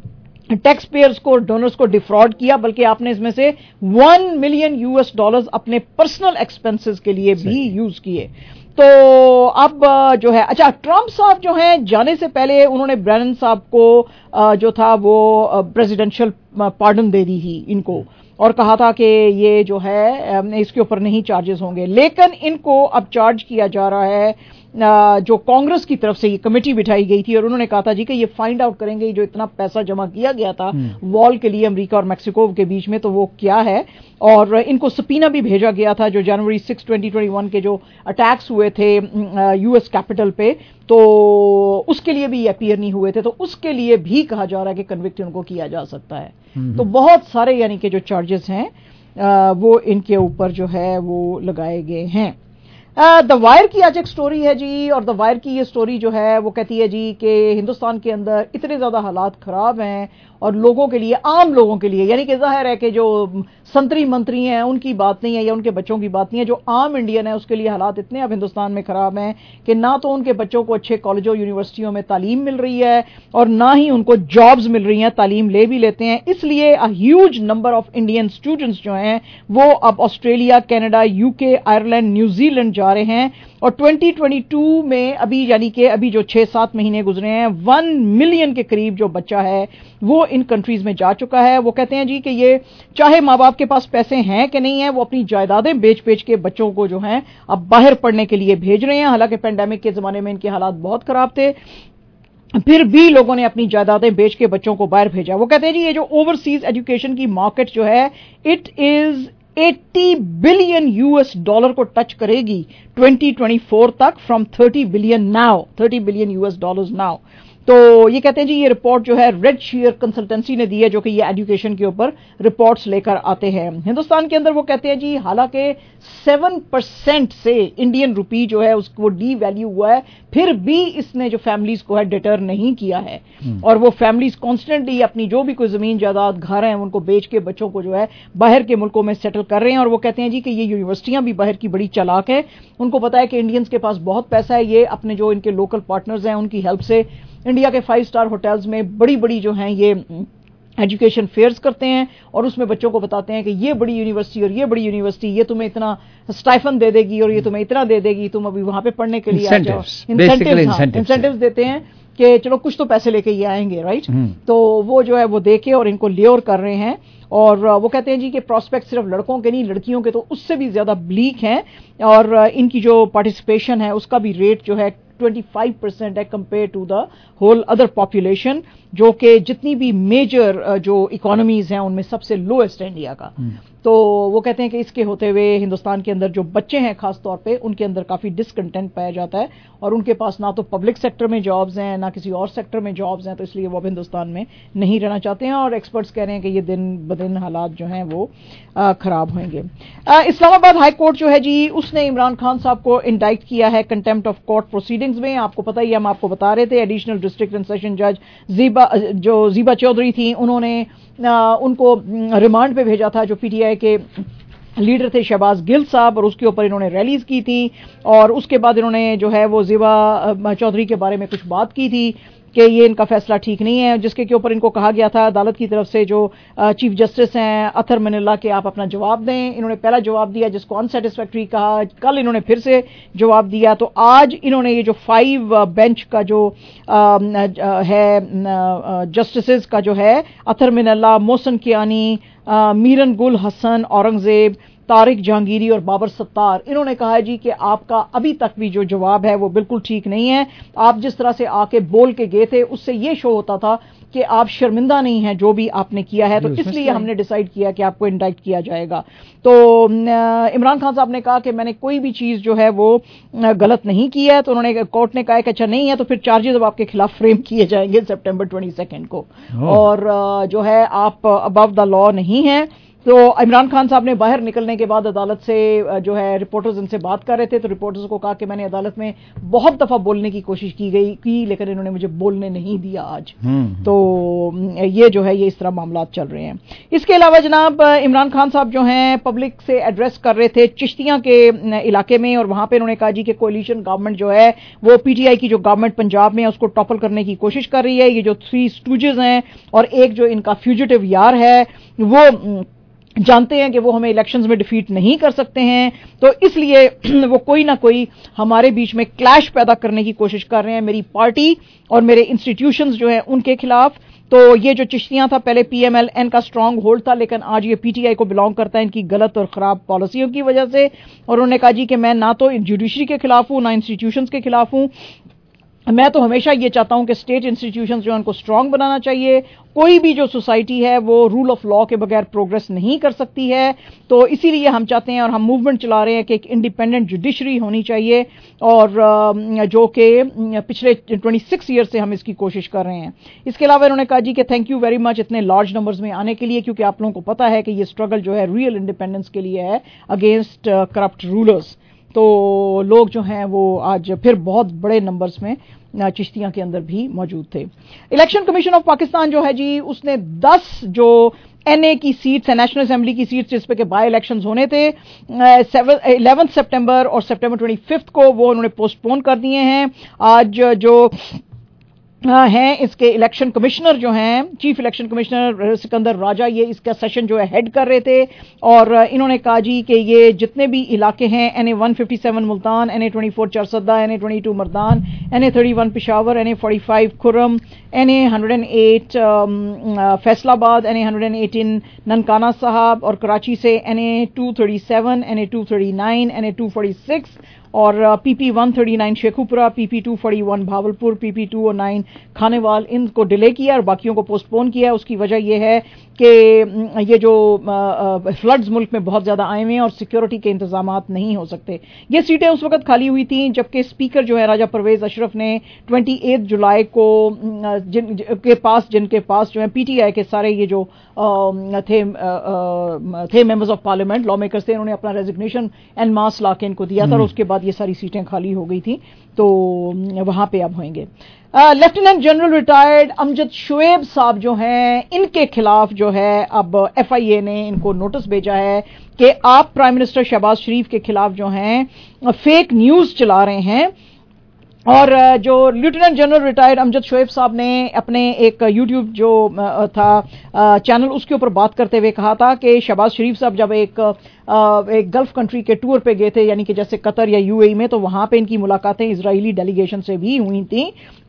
ٹیکس پیئرز کو ڈونرز کو ڈیفراڈ کیا، بلکہ آپ نے اس میں سے one million U S dollars اپنے پرسنل ایکسپنسز کے لیے بھی یوز کیے. تو اب جو ہے اچھا ٹرمپ صاحب جو ہیں جانے سے پہلے انہوں نے برینن صاحب کو جو تھا وہ پریزیڈنشل پارڈن دے دی تھی ان کو، اور کہا تھا کہ یہ جو ہے اس کے اوپر نہیں چارجز ہوں گے. لیکن ان کو اب چارج کیا جا رہا ہے، جو کانگریس کی طرف سے یہ کمیٹی بٹھائی گئی تھی اور انہوں نے کہا تھا جی کہ یہ فائنڈ آؤٹ کریں گے جو اتنا پیسہ جمع کیا گیا تھا وال کے لیے امریکہ اور میکسیکو کے بیچ میں تو وہ کیا ہے. اور ان کو سپینہ بھی بھیجا گیا تھا جو جنوری سکس ٹوئنٹی ٹوئنٹی ون کے جو اٹیکس ہوئے تھے یو ایس کیپٹل پہ، تو اس کے لیے بھی اپیئر نہیں ہوئے تھے، تو اس کے لیے بھی کہا جا رہا ہے کہ کنوکٹ ان کو کیا جا سکتا ہے. تو بہت سارے یعنی کہ جو چارجز ہیں وہ ان کے اوپر جو ہے وہ لگائے گئے ہیں. دا وائر کی آج ایک سٹوری ہے جی، اور دا وائر کی یہ سٹوری جو ہے وہ کہتی ہے جی کہ ہندوستان کے اندر اتنے زیادہ حالات خراب ہیں اور لوگوں کے لیے, عام لوگوں کے لیے, یعنی کہ ظاہر ہے کہ جو سنتری منتری ہیں ان کی بات نہیں ہے یا ان کے بچوں کی بات نہیں ہے, جو عام انڈین ہے اس کے لیے حالات اتنے اب ہندوستان میں خراب ہیں کہ نہ تو ان کے بچوں کو اچھے کالجوں یونیورسٹیوں میں تعلیم مل رہی ہے اور نہ ہی ان کو جابز مل رہی ہیں, تعلیم لے بھی لیتے ہیں. اس لیے a huge number of Indian students جو ہیں وہ اب Australia, Canada, U K, Ireland, New Zealand جا رہے ہیں. اور ٹوئنٹی ٹوئنٹی ٹو میں ابھی یعنی کہ ابھی جو چھ سات مہینے گزرے ہیں, ون ملین کے قریب جو بچہ ہے وہ ان کنٹریز میں جا چکا ہے. وہ کہتے ہیں جی کہ یہ چاہے ماں باپ کے پاس پیسے ہیں کہ نہیں ہیں, وہ اپنی جائیدادیں بیچ بیچ کے بچوں کو جو ہیں اب باہر پڑھنے کے لیے بھیج رہے ہیں. حالانکہ پینڈیمک کے زمانے میں ان کے حالات بہت خراب تھے, پھر بھی لوگوں نے اپنی جائیدادیں بیچ کے بچوں کو باہر بھیجا. وہ کہتے ہیں جی یہ جو اوورسیز ایجوکیشن کی مارکیٹ جو ہے it is eighty billion U S dollar کو ٹچ کرے گی ٹوئنٹی ٹوئنٹی فور تک, from thirty billion now, thirty billion U S dollars now. تو یہ کہتے ہیں جی یہ رپورٹ جو ہے ریڈ شیئر کنسلٹنسی نے دی ہے, جو کہ یہ ایجوکیشن کے اوپر رپورٹس لے کر آتے ہیں. ہندوستان کے اندر وہ کہتے ہیں جی حالانکہ سیون پرسینٹ سے انڈین روپی جو ہے اس کو ڈی ویلیو ہوا ہے, پھر بھی اس نے جو فیملیز کو ہے ڈیٹر نہیں کیا ہے, اور وہ فیملیز کانسٹنٹلی اپنی جو بھی کوئی زمین جائیداد گھر ہیں ان کو بیچ کے بچوں کو جو ہے باہر کے ملکوں میں سیٹل کر رہے ہیں. اور وہ کہتے ہیں جی کہ یہ یونیورسٹیاں بھی باہر کی بڑی چالاک ہیں, ان کو پتا ہے کہ انڈینز کے پاس بہت پیسہ ہے, یہ اپنے جو ان کے لوکل پارٹنرز ہیں ان کی ہیلپ سے انڈیا کے فائیو سٹار ہوٹلز میں بڑی بڑی جو ہیں یہ ایجوکیشن فیئرز کرتے ہیں, اور اس میں بچوں کو بتاتے ہیں کہ یہ بڑی یونیورسٹی اور یہ بڑی یونیورسٹی یہ تمہیں اتنا اسٹائفن دے دے گی اور یہ تمہیں اتنا دے دے گی, تم ابھی وہاں پہ پڑھنے کے لیے آ جاؤ. انسینٹیوز دیتے ہیں کہ چلو کچھ تو پیسے لے کے یہ آئیں گے, رائٹ. تو وہ جو ہے وہ دے کے اور ان کو لیور کر رہے ہیں. اور وہ کہتے ہیں جی کہ پراسپیکٹ صرف لڑکوں کے نہیں, لڑکیوں کے تو اس سے بھی زیادہ بلیک ہیں, اور ان کی جو پارٹیسپیشن ہے اس کا بھی ریٹ جو ہے ٹوئنٹی فائیو پرسینٹ ہے compare to the whole other population, جو کہ جتنی بھی میجر جو اکانومیز ہیں ان میں سب سے لوئسٹ ہے انڈیا کا. تو وہ کہتے ہیں کہ اس کے ہوتے ہوئے ہندوستان کے اندر جو بچے ہیں خاص طور پہ ان کے اندر کافی ڈسکنٹینٹ پایا جاتا ہے, اور ان کے پاس نہ تو پبلک سیکٹر میں جابز ہیں نہ کسی اور سیکٹر میں جابز ہیں, تو اس لیے وہ اب ہندوستان میں نہیں رہنا چاہتے ہیں. اور ایکسپرٹس کہہ رہے ہیں کہ یہ دن بدن حالات جو ہیں وہ خراب ہوئیں گے. اسلام آباد ہائی کورٹ جو ہے جی اس نے عمران خان صاحب کو انڈائٹ کیا ہے کنٹیمپٹ آف کورٹ پروسیڈنگز میں. آپ کو پتہ ہی ہم آپ کو بتا رہے تھے ایڈیشنل ڈسٹرکٹ اینڈ سیشن جج زیبا جو زیبا چودھری تھیں, انہوں نے ان کو ریمانڈ پہ بھیجا تھا, جو پی ٹی آئی کے لیڈر تھے شہباز گل صاحب, اور اس کے اوپر انہوں نے ریلیز کی تھی, اور اس کے بعد انہوں نے جو ہے وہ زیبا چودھری کے بارے میں کچھ بات کی تھی کہ یہ ان کا فیصلہ ٹھیک نہیں ہے, جس کے اوپر ان کو کہا گیا تھا عدالت کی طرف سے جو چیف جسٹس ہیں اطہر من اللہ کے آپ اپنا جواب دیں. انہوں نے پہلا جواب دیا جس کو ان سیٹسفیکٹری کہا, کل انہوں نے پھر سے جواب دیا, تو آج انہوں نے یہ جو فائیو بینچ کا جو ہے جسٹسز کا جو ہے اطہر من اللہ, محسن کیانی, میرن گل حسن اورنگزیب, طارق جہانگیری اور بابر ستار, انہوں نے کہا ہے جی کہ آپ کا ابھی تک بھی جو جواب ہے وہ بالکل ٹھیک نہیں ہے. آپ جس طرح سے آ کے بول کے گئے تھے اس سے یہ شو ہوتا تھا کہ آپ شرمندہ نہیں ہیں جو بھی آپ نے کیا ہے, تو اس لیے ہم نے ڈیسائیڈ کیا کہ آپ کو انڈائٹ کیا جائے گا. تو عمران خان صاحب نے کہا کہ میں نے کوئی بھی چیز جو ہے وہ غلط نہیں کی ہے, تو انہوں نے کورٹ نے کہا کہ اچھا نہیں ہے تو پھر چارجز اب آپ کے خلاف فریم کیے جائیں گے سپٹمبر ٹوئنٹی سیکنڈ کو, اور جو ہے آپ ابو دا لا نہیں ہیں. تو عمران خان صاحب نے باہر نکلنے کے بعد عدالت سے جو ہے رپورٹرز ان سے بات کر رہے تھے, تو رپورٹرز کو کہا کہ میں نے عدالت میں بہت دفعہ بولنے کی کوشش کی گئی کی لیکن انہوں نے مجھے بولنے نہیں دیا آج. تو یہ جو ہے یہ اس طرح معاملات چل رہے ہیں. اس کے علاوہ جناب عمران خان صاحب جو ہیں پبلک سے ایڈریس کر رہے تھے چشتیاں کے علاقے میں, اور وہاں پہ انہوں نے کہا جی کہ کولیشن گورنمنٹ جو ہے وہ پی ٹی آئی کی جو گورنمنٹ پنجاب میں اس کو ٹاپل کرنے کی کوشش کر رہی ہے. یہ جو تھری اسٹوجز ہیں اور ایک جو ان کا فیوجیٹو یار ہے وہ جانتے ہیں کہ وہ ہمیں الیکشنز میں ڈیفیٹ نہیں کر سکتے ہیں, تو اس لیے وہ کوئی نہ کوئی ہمارے بیچ میں کلیش پیدا کرنے کی کوشش کر رہے ہیں میری پارٹی اور میرے انسٹیٹیوشنز جو ہیں ان کے خلاف. تو یہ جو چشتیاں تھا پہلے پی ایم ایل این کا اسٹرانگ ہولڈ تھا, لیکن آج یہ پی ٹی آئی کو بلانگ کرتا ہے ان کی غلط اور خراب پالیسیوں کی وجہ سے. اور انہوں نے کہا جی کہ میں نہ تو جوڈیشری کے خلاف ہوں نہ انسٹیٹیوشنز کے خلاف ہوں, میں تو ہمیشہ یہ چاہتا ہوں کہ اسٹیٹ انسٹیٹیوشنز جو ہیں ان کو اسٹرانگ بنانا چاہیے. کوئی بھی جو سوسائٹی ہے وہ رول آف لا کے بغیر پروگرس نہیں کر سکتی ہے, تو اسی لیے ہم چاہتے ہیں اور ہم موومنٹ چلا رہے ہیں کہ ایک انڈیپینڈنٹ جوڈیشری ہونی چاہیے, اور جو کہ پچھلے چھبیس ایئر سے ہم اس کی کوشش کر رہے ہیں. اس کے علاوہ انہوں نے کہا جی کہ تھینک یو ویری مچ اتنے لارج نمبرز میں آنے کے لیے, کیونکہ آپ لوگوں کو پتا ہے کہ یہ اسٹرگل جو ہے ریئل انڈیپینڈنس کے لیے ہے اگینسٹ کرپٹ رولرز. तो लोग जो हैं वो आज फिर बहुत बड़े नंबर्स में चिश्तियां के अंदर भी मौजूद थे। इलेक्शन कमीशन ऑफ पाकिस्तान जो है जी, उसने दस जो एनए की सीट्स है, नेशनल असेंबली की सीट्स जिस पे के बाई इलेक्शंस होने थे इलेवेंथ सितंबर और सितंबर ट्वेंटी फिफ्थ को, वो उन्होंने पोस्टपोन कर दिए हैं। आज जो हैं इसके इलेक्शन कमिश्नर जो हैं, chief election commissioner Sikandar Raja, ये इसका सेशन जो है हेड कर रहे थे और इन्होंने कहा जी कि ये जितने भी इलाके हैं, N A one fifty seven Multan, N A twenty four Charsadda, N A twenty two Mardan, N A thirty one Peshawar, N A forty five Kurram, N A hundred and eight Faisalabad, N A hundred and eighteen Nankana Sahib, और कराची से N A two thirty seven, N A two thirty nine, N A two forty six और PP one thirty nine Sheikhupura, PP two forty one Bahawalpur, PP two O nine Khanewal, इनको delay किया और बाकियों को postpone किया। उसकी वजह यह है कि ये जो फ्लड्स मुल्क में बहुत ज़्यादा आए हुए हैं और सिक्योरिटी के इंतजामात नहीं हो सकते। ये सीटें उस वक्त खाली हुई थी जबकि स्पीकर जो है राजा परवेज अशरफ ने अट्ठाईस जुलाई को जिन के पास जिनके पास जो है पीटीआई के सारे ये जो आ, थे आ, थे members of parliament, law makers थे, उन्होंने अपना रेजिग्नेशन एन मास ला के इनको दिया था और उसके बाद ये सारी सीटें खाली हो गई थी, तो वहां पे अब होंगे। Lieutenant general retired Amjad Shoaib sahib जो हैं, इनके खिलाफ जो है अब एफआईए ने इनको नोटिस भेजा है कि आप प्राइम मिनिस्टर शहबाज शरीफ के खिलाफ जो हैं फेक न्यूज चला रहे हैं। और जो lieutenant general retired Amjad Shoaib sahib ने अपने एक यूट्यूब जो था चैनल, उसके ऊपर बात करते हुए कहा था कि शहबाज शरीफ साहब जब एक एक गल्फ कंट्री के टूर पे गए थे, यानी कि जैसे कतर या यूएई में, तो वहां पे इनकी मुलाकातें इजरायली डेलीगेशन से भी हुई थी,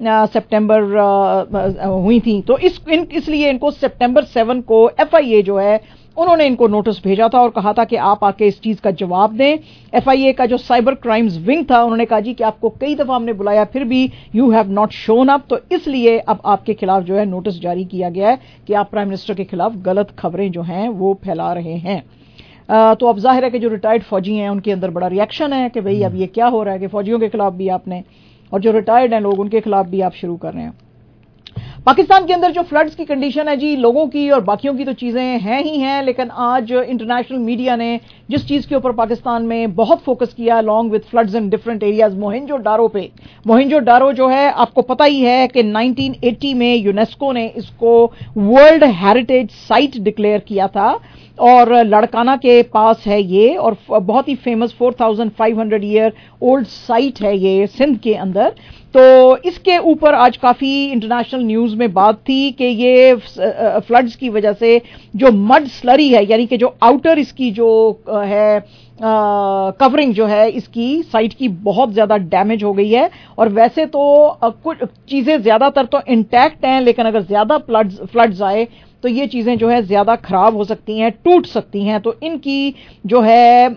सितंबर हुई थी। तो इस इन, इसलिए इनको सितंबर सेवन को एफआईए जो है उन्होंने इनको नोटिस भेजा था और कहा था कि आप आके इस चीज का जवाब दें। एफआईए का जो साइबर क्राइम्स विंग था, उन्होंने कहा जी कि आपको कई दफा हमने बुलाया फिर भी you have not shown up, तो इसलिए अब आपके खिलाफ जो है नोटिस जारी किया गया है कि आप प्राइम मिनिस्टर के खिलाफ गलत खबरें जो हैं वो फैला रहे हैं। आ, तो अब जाहिर है कि जो रिटायर्ड फौजी हैं उनके अंदर बड़ा रिएक्शन है कि भाई अब ये क्या हो रहा है कि फौजियों के खिलाफ भी आपने, और जो रिटायर्ड हैं लोग, उनके खिलाफ भी आप शुरू कर रहे हैं। पाकिस्तान के अंदर जो फ्लड्स की कंडीशन है जी, लोगों की और बाकियों की तो चीजें हैं ही हैं, लेकिन आज इंटरनेशनल मीडिया ने जिस चीज के ऊपर पाकिस्तान में बहुत फोकस किया along with floods in different areas, Mohenjo Daro पे। मोहिंजो डारो जो है, आपको पता ही है कि नाइनटीन एटी में यूनेस्को ने इसको वर्ल्ड हेरिटेज साइट डिक्लेयर किया था और लड़काना के पास है ये, और बहुत ही famous four thousand five hundred year old site है ये सिंध के अंदर। तो इसके ऊपर आज काफी इंटरनेशनल न्यूज में बात थी कि ये फ्लड्स की वजह से जो मड स्लरी है, यानी कि जो आउटर इसकी जो है कवरिंग जो है इसकी साइट की बहुत ज्यादा डैमेज हो गई है। और वैसे तो आ, कुछ चीजें ज्यादातर तो इंटैक्ट हैं, लेकिन अगर ज्यादा फ्लड्स फ्लड्स आए तो ये चीजें जो है ज्यादा खराब हो सकती हैं, टूट सकती हैं। तो इनकी जो है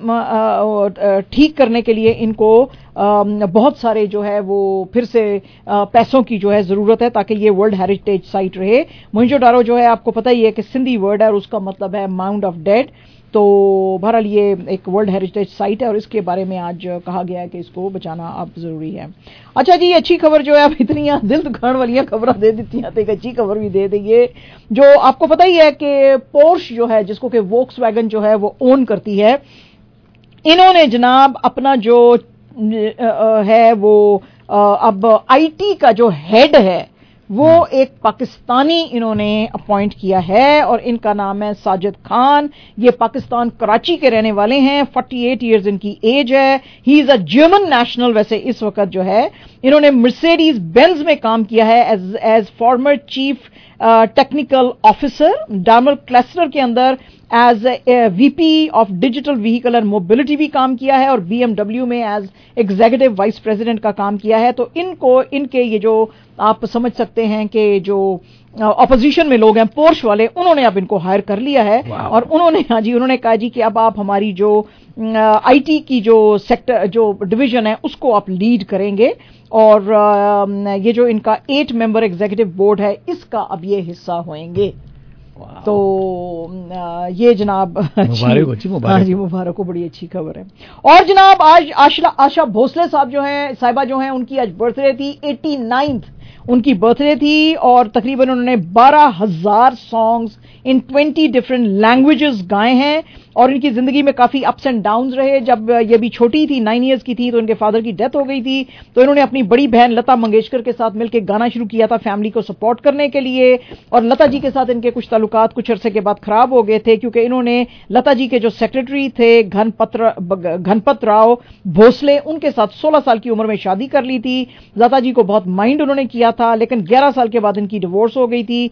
ठीक करने के लिए इनको बहुत सारे जो है वो फिर से पैसों की जो है जरूरत है ताकि ये वर्ल्ड हेरिटेज साइट रहे। मोहिंजो डारो जो है आपको पता ही है कि सिंधी वर्ड है और उसका मतलब है माउंट ऑफ डेड। तो बहरहाल ये एक वर्ल्ड हेरिटेज साइट है और इसके बारे में आज कहा गया है कि इसको बचाना अब जरूरी है। अच्छा जी, अच्छी खबर जो है, अब इतनी दिल दुखाने वाली खबर दे देती हैं, तो एक अच्छी खबर भी दे देंगे। जो आपको पता ही है कि पोर्श जो है, जिसको कि वोक्सवैगन जो है वो ओन करती है, इन्होंने जनाब अपना जो है वो अब आईटी का जो हेड है वो एक पाकिस्तानी इन्होंने अपॉइंट किया है और इनका नाम है साजिद खान। ये पाकिस्तान कराची के रहने वाले हैं, अड़तालीस इयर्स इनकी एज है। He is a German national. वैसे इस वक्त जो है इन्होंने मर्सिडीज बेंज में काम किया है as as former chief technical officer, Daimler cluster के अंदर as VP of digital vehicle and mobility भी काम किया है और बीएमडब्ल्यू में एज एग्जीक्यूटिव वाइस प्रेसिडेंट का काम किया है। तो इनको इनके ये जो आप समझ सकते हैं कि जो ऑपोजिशन में लोग हैं पोर्श वाले, उन्होंने अब इनको हायर कर लिया है और उन्होंने हाँ जी उन्होंने कहा जी कि अब आप हमारी जो आईटी की जो सेक्टर जो डिवीजन है उसको आप लीड करेंगे और आ, ये जो इनका एट मेंबर एग्जीक्यूटिव बोर्ड है इसका अब ये हिस्सा होंगे। तो ये जनाब मुबारक हाँ जी मुबारक को, बड़ी अच्छी खबर है। और जनाब आज आशा आशा भोसले साहब जो हैं साहिबा जो हैं उनकी आज बर्थडे थी, एटी नाइन्थ उनकी बर्थडे थी और तकरीबन उन्होंने बारह हजार songs in twenty different languages गाए हैं और इनकी जिंदगी में काफी अप्स एंड डाउन्स रहे। जब ये भी छोटी थी, नाइन इयर्स की थी, तो इनके फादर की डेथ हो गई थी, तो इन्होंने अपनी बड़ी बहन लता मंगेशकर के साथ मिलकर गाना शुरू किया था फैमिली को सपोर्ट करने के लिए। और लता जी के साथ इनके कुछ ताल्लुकात कुछ अरसे के बाद खराब हो गए थे क्योंकि इन्होंने लता जी के जो सेक्रेटरी थे घनपत्र घनपत राव भोसले, उनके साथ सोलह साल की उम्र में शादी कर ली थी। लता जी को बहुत माइंड उन्होंने किया था, लेकिन ग्यारह साल के बाद इनकी डिवोर्स हो गई थी।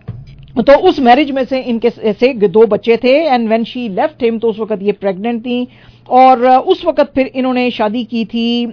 तो उस मैरिज में से इनके से दो बच्चे थे and when she left him, तो उस वक्त ये प्रेग्नेंट थी और उस वक्त फिर इन्होंने शादी की थी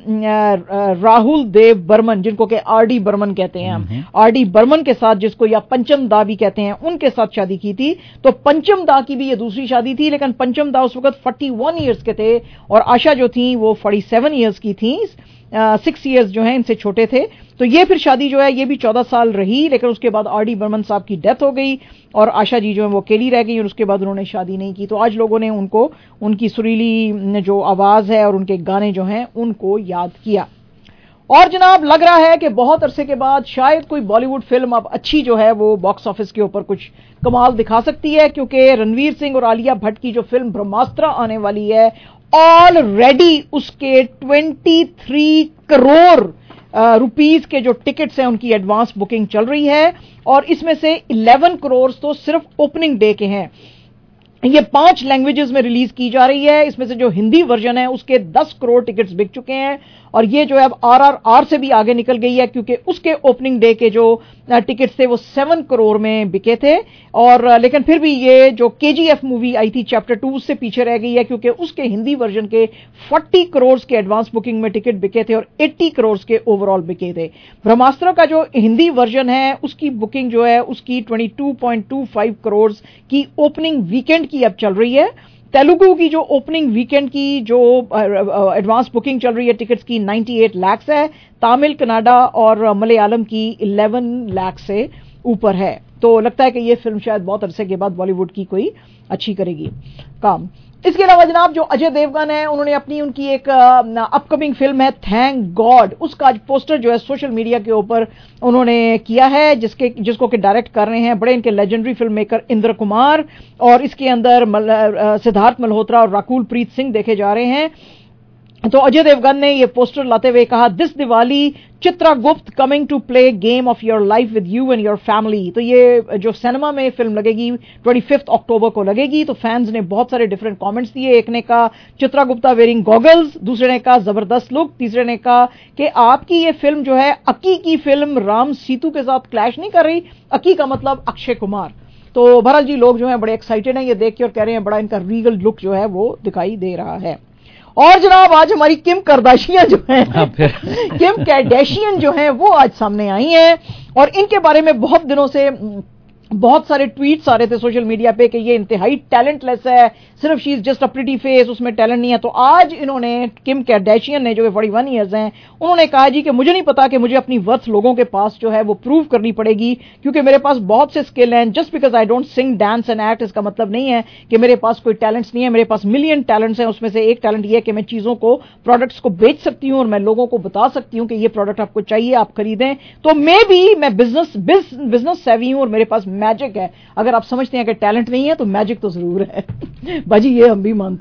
राहुल देव बर्मन, जिनको के आर डी बर्मन कहते हैं हम, आर डी बर्मन के साथ, जिसको या पंचम दा भी कहते हैं, उनके साथ शादी की थी। तो पंचम दा की भी ये दूसरी शादी थी, लेकिन पंचम दा उस वक्त इकतालीस इयर्स के थे और आशा जो थी वो सैंतालीस इयर्स की थी, सिक्स इयर्स जो है इनसे छोटे थे। तो ये फिर शादी जो है ये भी चौदह साल रही, लेकिन उसके बाद आर डी बर्मन साहब की डेथ हो गई और आशा जी जो है वो अकेली रह गई और उसके बाद उन्होंने शादी नहीं की। तो आज लोगों ने उनको उनकी सुरीली जो आवाज है और उनके गाने जो हैं उनको याद किया। और जनाब लग रहा है कि बहुत अरसे के बाद शायद कोई बॉलीवुड फिल्म अब अच्छी जो है वो बॉक्स ऑफिस के ऊपर कुछ कमाल दिखा सकती है, क्योंकि रणवीर सिंह और आलिया भट्ट की जो फिल्म ब्रह्मास्त्र आने वाली है ऑलरेडी उसके तेईस करोड़ रुपीस के जो टिकट्स हैं उनकी एडवांस बुकिंग चल रही है और इसमें से ग्यारह करोड़ तो सिर्फ ओपनिंग डे के हैं। ये पांच लैंग्वेजेस में रिलीज की जा रही है, इसमें से जो हिंदी वर्जन है उसके दस करोड़ टिकट्स बिक चुके हैं और ये जो है अब आरआरआर से भी आगे निकल गई है क्योंकि उसके ओपनिंग डे के जो टिकट्स थे वो सेवन करोड़ में बिके थे। और लेकिन फिर भी ये जो केजीएफ मूवी आई थी चैप्टर टू उससे पीछे रह गई है क्योंकि उसके हिंदी वर्जन के चालीस करोड़ के एडवांस बुकिंग में टिकट बिके थे और अस्सी करोड़ के ओवरऑल बिके थे। ब्रह्मास्त्र का जो हिंदी वर्जन है उसकी बुकिंग जो है उसकी बाईस पॉइंट दो पाँच करोड़ की ओपनिंग वीकेंड की अब चल रही है। तेलुगु की जो ओपनिंग वीकेंड की जो एडवांस बुकिंग चल रही है टिकट्स की अट्ठानवे लाख है, तमिल, कनाडा और मलयालम की ग्यारह लाख से ऊपर है। तो लगता है कि ये फिल्म शायद बहुत अरसे के बाद बॉलीवुड की कोई अच्छी करेगी काम। इसके अलावा जनाब जो अजय देवगन है उन्होंने अपनी उनकी एक अपकमिंग फिल्म है थैंक गॉड, उसका आज पोस्टर जो है सोशल मीडिया के ऊपर उन्होंने किया है, जिसके जिसको कि डायरेक्ट कर रहे हैं बड़े इनके legendary film maker Indra Kumar और इसके अंदर सिद्धार्थ मल्होत्रा और राकुल प्रीत सिंह देखे जा रहे हैं। तो अजय देवगन ने ये पोस्टर लाते हुए कहा, this Diwali Chitragupta coming to play game of your life with you and your family. तो ये जो सिनेमा में फिल्म लगेगी पच्चीस अक्टूबर को लगेगी। तो फैंस ने बहुत सारे डिफरेंट कमेंट्स दिए, एक ने कहा चित्रागुप्ता वेयरिंग गॉगल्स, दूसरे ने कहा जबरदस्त लुक, तीसरे ने कहा कि आपकी ये फिल्म जो है अक्की की फिल्म राम सीतू के साथ क्लैश नहीं कर रही, अक्की का मतलब अक्षय कुमार। तो बहरहाल जी लोग जो है बड़े एक्साइटेड हैं ये देख के और कह रहे हैं बड़ा इनका रीगल लुक जो है वो दिखाई दे रहा है। और जनाब आज हमारी किम करदाशियां जो हैं किम कैर्दाशियन जो हैं वो आज सामने आई हैं और इनके बारे में बहुत दिनों से बहुत सारे ट्वीट्स आ रहे थे सोशल मीडिया पे कि ये इंतहाई टैलेंटलेस है, सिर्फ she is just a pretty face, उसमें टैलेंट नहीं है। तो आज इन्होंने किम कैर्दाशियन ने जो कि इकतालीस इयर्स हैं उन्होंने कहा जी कि मुझे नहीं पता कि मुझे अपनी वर्थ लोगों के पास जो है वो प्रूव करनी पड़ेगी क्योंकि मेरे पास बहुत से स्किल हैं। Just because I don't sing dance and act इसका मतलब नहीं है कि मेरे पास कोई टैलेंट्स नहीं है, मेरे पास मिलियन टैलेंट्स हैं। उसमें से एक टैलेंट ये है कि मैं चीजों को प्रोडक्ट्स को बेच सकती हूँ और मैं लोगों को बता सकती हूँ कि ये प्रोडक्ट आपको चाहिए आप खरीदें। तो मे भी मैं बिजनेस बिजनेस सेवी हूँ और मेरे पास मैजिक है। अगर आप समझते हैं कि टैलेंट नहीं है तो मैजिक तो जरूर है बाजी, ये हम भी मानते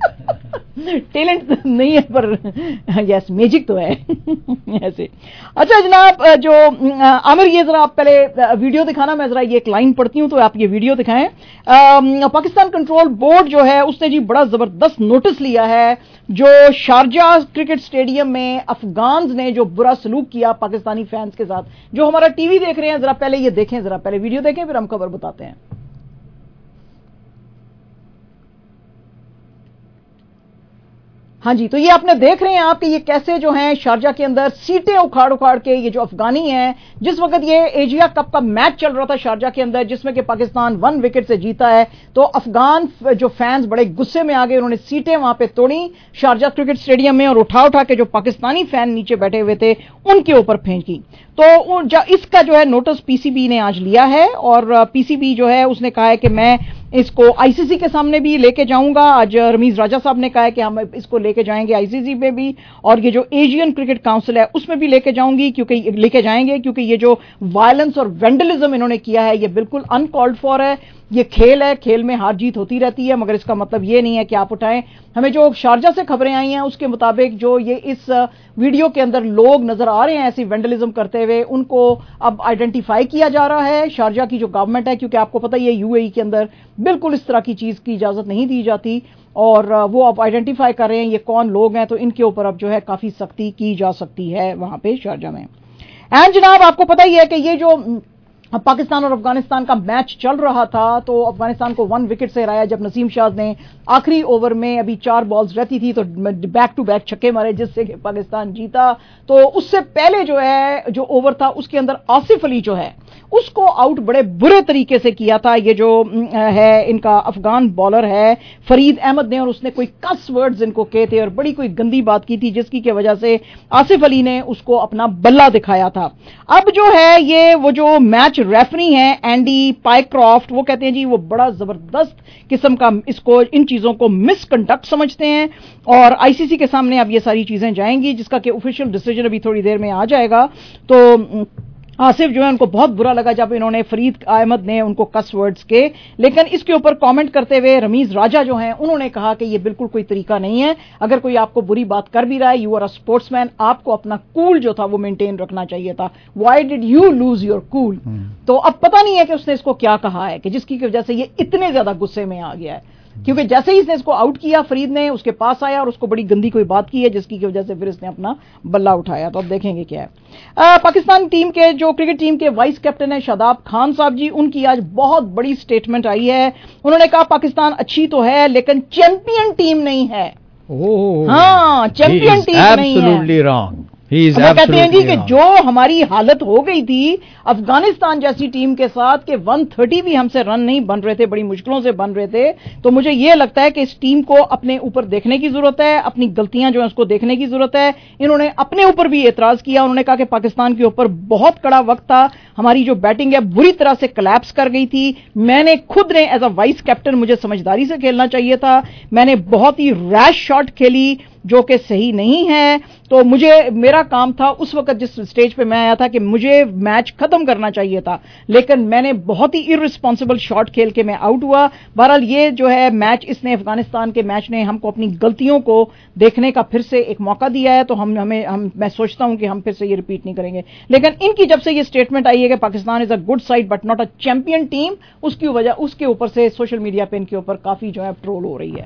हैं टैलेंट नहीं है पर यस मैजिक तो है ऐसे। अच्छा जनाब जो आमिर ये जरा आप पहले वीडियो दिखाना, मैं जरा ये एक लाइन पढ़ती हूं तो आप ये वीडियो दिखाएं। पाकिस्तान कंट्रोल बोर्ड जो है उसने जी बड़ा जबरदस्त नोटिस लिया है जो शारजा क्रिकेट स्टेडियम में अफगान्स ने जो बुरा सलूक किया पाकिस्तानी फैंस के साथ। जो हमारा टीवी देख रहे हैं जरा पहले ये देखें, जरा पहले वीडियो देखें फिर हम खबर बताते हैं। हाँ जी, तो ये आपने देख रहे हैं आप कि ये कैसे जो हैं शारजा के अंदर सीटें उखाड़ उखाड़ के ये जो अफगानी हैं, जिस वक्त ये एशिया कप का मैच चल रहा था शारजा के अंदर जिसमें कि पाकिस्तान वन विकेट से जीता है, तो अफगान जो फैंस बड़े गुस्से में आ गए, उन्होंने सीटें वहां पे तोड़ी शारजा क्रिकेट स्टेडियम में और उठा उठा के जो पाकिस्तानी फैन नीचे बैठे हुए थे उनके ऊपर फेंकी। तो इसका जो है नोटिस पीसीबी ने आज लिया है और पीसीबी जो है उसने कहा है कि मैं इसको आईसीसी के सामने भी लेके जाऊंगा। आज रमीज राजा साहब ने कहा है कि हम इसको लेके जाएंगे आईसीसी पे भी, और ये जो एशियन क्रिकेट काउंसिल है उसमें भी लेके जाऊंगी, क्योंकि लेके जाएंगे क्योंकि ये जो वायलेंस और वेंडलिज्म इन्होंने किया है ये बिल्कुल अनकॉल्ड फॉर है। ये खेल है, खेल में हार जीत होती रहती है, मगर इसका मतलब ये नहीं है कि आप उठाएं। हमें जो शारजा से खबरें आई हैं उसके मुताबिक जो ये इस वीडियो के अंदर लोग नजर आ रहे हैं ऐसी वेंडलिज्म करते हुए, उनको अब आइडेंटिफाई किया जा रहा है। शारजा की जो गवर्नमेंट है, क्योंकि आपको पता ही है यूएई के अंदर बिल्कुल इस तरह की चीज की इजाजत नहीं दी जाती, और वो अब आइडेंटिफाई कर रहे हैं ये कौन लोग हैं, तो इनके ऊपर अब जो है काफी सख्ती की जा सकती है वहां पे शारजा में। एंड जनाब आपको पता ही है कि ये जो अब पाकिस्तान और अफगानिस्तान का मैच चल रहा था, तो अफगानिस्तान को वन विकेट से हराया जब नसीम शाह ने आखिरी ओवर में, अभी चार बॉल्स रहती थी, तो बैक टू बैक छक्के मारे जिससे कि पाकिस्तान जीता। तो उससे पहले जो है जो ओवर था उसके अंदर आसिफ अली जो है उसको आउट बड़े बुरे तरीके से किया था ये जो है इनका अफगान बॉलर है फरीद अहमद ने, और उसने कोई कस वर्ड्स इनको कहे थे और बड़ी कोई गंदी बात की थी, जिसकी की वजह से आसिफ अली ने उसको अपना बल्ला दिखाया था। अब जो है ये वो जो मैच रेफरी हैं एंडी पाइक्रॉफ्ट, वो कहते हैं जी वो बड़ा जबरदस्त किस्म का इसको इन चीजों को मिसकंडक्ट समझते हैं, और आईसीसी के सामने अब ये सारी चीजें जाएंगी, जिसका कि ऑफिशियल डिसीजन अभी थोड़ी देर में आ जाएगा। तो आसिफ जो है उनको बहुत बुरा लगा जब इन्होंने फरीद अहमद ने उनको कस वर्ड्स के, लेकिन इसके ऊपर कमेंट करते हुए रमीज राजा जो हैं उन्होंने कहा कि ये बिल्कुल कोई तरीका नहीं है। अगर कोई आपको बुरी बात कर भी रहा है, यू आर अ स्पोर्ट्समैन, आपको अपना कूल जो था वो मेंटेन रखना चाहिए था। Why did you lose your cool? तो अब पता नहीं है कि उसने इसको क्या कहा है कि जिसकी वजह से ये इतने ज्यादा गुस्से में आ गया है, क्योंकि जैसे ही इसने इसको आउट किया फरीद ने उसके पास आया और उसको बड़ी गंदी कोई बात की है, जिसकी वजह से फिर इसने अपना बल्ला उठाया। तो अब देखेंगे क्या है। आ, पाकिस्तान टीम के जो क्रिकेट टीम के वाइस कैप्टन है शादाब खान साहब जी, उनकी आज बहुत बड़ी स्टेटमेंट आई है। उन्होंने कहा पाकिस्तान अच्छी तो है लेकिन चैंपियन टीम नहीं है। ओह, हाँ, चैंपियन टीम नहीं है। Absolutely wrong. वो कहते हैं जी कि जो हमारी हालत हो गई थी अफगानिस्तान जैसी टीम के साथ कि एक सौ तीस भी हमसे रन नहीं बन रहे थे, बड़ी मुश्किलों से बन रहे थे, तो मुझे ये लगता है कि इस टीम को अपने ऊपर देखने की जरूरत है, अपनी गलतियां जो है उसको देखने की जरूरत है। इन्होंने अपने ऊपर भी एतराज किया, उन्होंने कहा कि पाकिस्तान के ऊपर बहुत कड़ा वक्त था, हमारी जो बैटिंग है बुरी तरह से कोलैप्स कर गई थी। मैंने खुद ने एज अ वाइस कैप्टन मुझे समझदारी से खेलना चाहिए था, मैंने बहुत ही रैश शॉट खेली जो कि सही नहीं है। तो मुझे मेरा काम था उस वक्त जिस स्टेज पे मैं आया था कि मुझे मैच खत्म करना चाहिए था, लेकिन मैंने बहुत ही इररिस्पॉन्सिबल शॉट खेल के मैं आउट हुआ। बहरहाल ये जो है मैच इसने अफगानिस्तान के मैच ने हमको अपनी गलतियों को देखने का फिर से एक मौका दिया है, तो हम हमें हम मैं सोचता हूं कि हम फिर से ये रिपीट नहीं करेंगे। लेकिन इनकी जब से ये स्टेटमेंट आई है कि Pakistan is a good side but not a champion team, उसकी वजह उसके ऊपर से सोशल मीडिया पे इनके ऊपर काफी जो है ट्रोल हो रही है।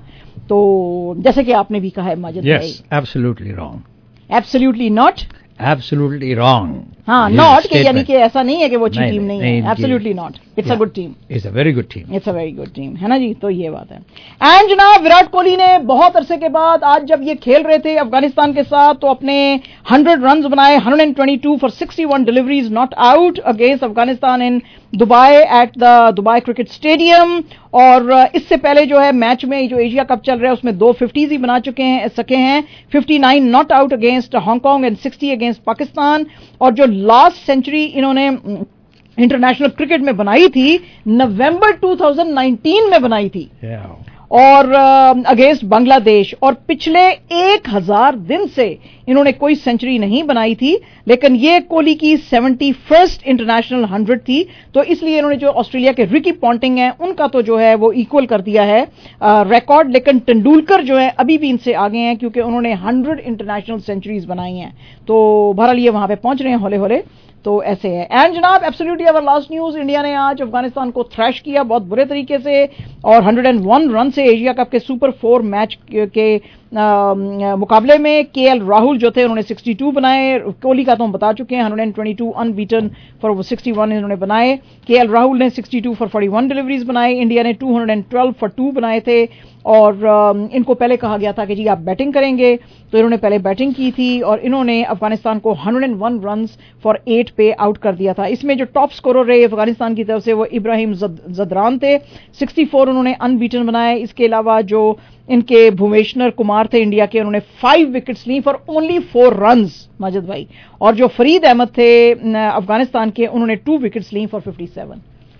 तो जैसे कि आपने भी कहा है माजिद भाई, yes absolutely wrong, absolutely not, absolutely wrong. हाँ, नॉट के यानी कि ऐसा नहीं है कि वो अच्छी टीम नहीं है, absolutely not, it's a good team, it's a very good team, it's a very good team, है ना जी। तो ये बात है। एंड जनाब विराट कोहली ने बहुत अरसे के बाद आज जब ये खेल रहे थे अफगानिस्तान के साथ तो अपने हंड्रेड रन बनाए, एक सौ बाईस फॉर इकसठ deliveries not out against Afghanistan in Dubai at the Dubai cricket stadium. और इससे पहले जो है मैच में जो एशिया कप चल रहा है उसमें दो फिफ्टीज ही बना चुके हैं सके हैं, उनसठ not out against Hong Kong and साठ अगेंस्ट पाकिस्तान। और जो लास्ट सेंचुरी इन्होंने इंटरनेशनल क्रिकेट में बनाई थी नवंबर दो हज़ार उन्नीस में बनाई थी, yeah. और अगेंस्ट बांग्लादेश, और पिछले एक हजार दिन से इन्होंने कोई सेंचुरी नहीं बनाई थी, लेकिन ये कोहली की सेवेंटी फर्स्ट इंटरनेशनल हंड्रेड थी, तो इसलिए इन्होंने जो ऑस्ट्रेलिया के रिकी पॉन्टिंग है उनका तो जो है वो इक्वल कर दिया है रिकॉर्ड। लेकिन तेंदुलकर जो है अभी भी इनसे आगे हैं क्योंकि उन्होंने हंड्रेड इंटरनेशनल सेंचुरीज बनाई हैं। तो बहरहाल ये वहां पे पहुंच रहे हैं हौले हौले, तो ऐसे है। एंड जनाब absolutely our last news, India ने आज अफगानिस्तान को थ्रैश किया बहुत बुरे तरीके से, और एक सौ एक रन से एशिया कप के सुपर फोर मैच के आ, मुकाबले में के एल राहुल जो थे उन्होंने बासठ बनाए। कोहली का तो हम बता चुके हैं, एक सौ बाईस अनबीटन फॉर इकसठ इन्होंने बनाए। के एल राहुल ने बासठ फॉर इकतालीस डिलीवरीज बनाई, इंडिया ने दो सौ बारह फॉर टू बनाए थे। और आ, इनको पहले कहा गया था कि जी आप बैटिंग करेंगे, तो इन्होंने पहले बैटिंग की थी और इन्होंने अफगानिस्तान को एक सौ एक रन्स फॉर एट पे आउट कर दिया था। इसमें जो टॉप स्कोरर रहे अफगानिस्तान की तरफ से वो इब्राहिम जदरान थे, चौंसठ उन्होंने अनबीटन बनाए। इसके अलावा जो इनके भुवनेश्वर कुमार थे इंडिया के, उन्होंने फाइव विकेट्स ली for only four runs Majid भाई। और जो फरीद अहमद थे अफगानिस्तान के, उन्होंने टू विकेट्स ली फॉर फिफ्टी सेवन।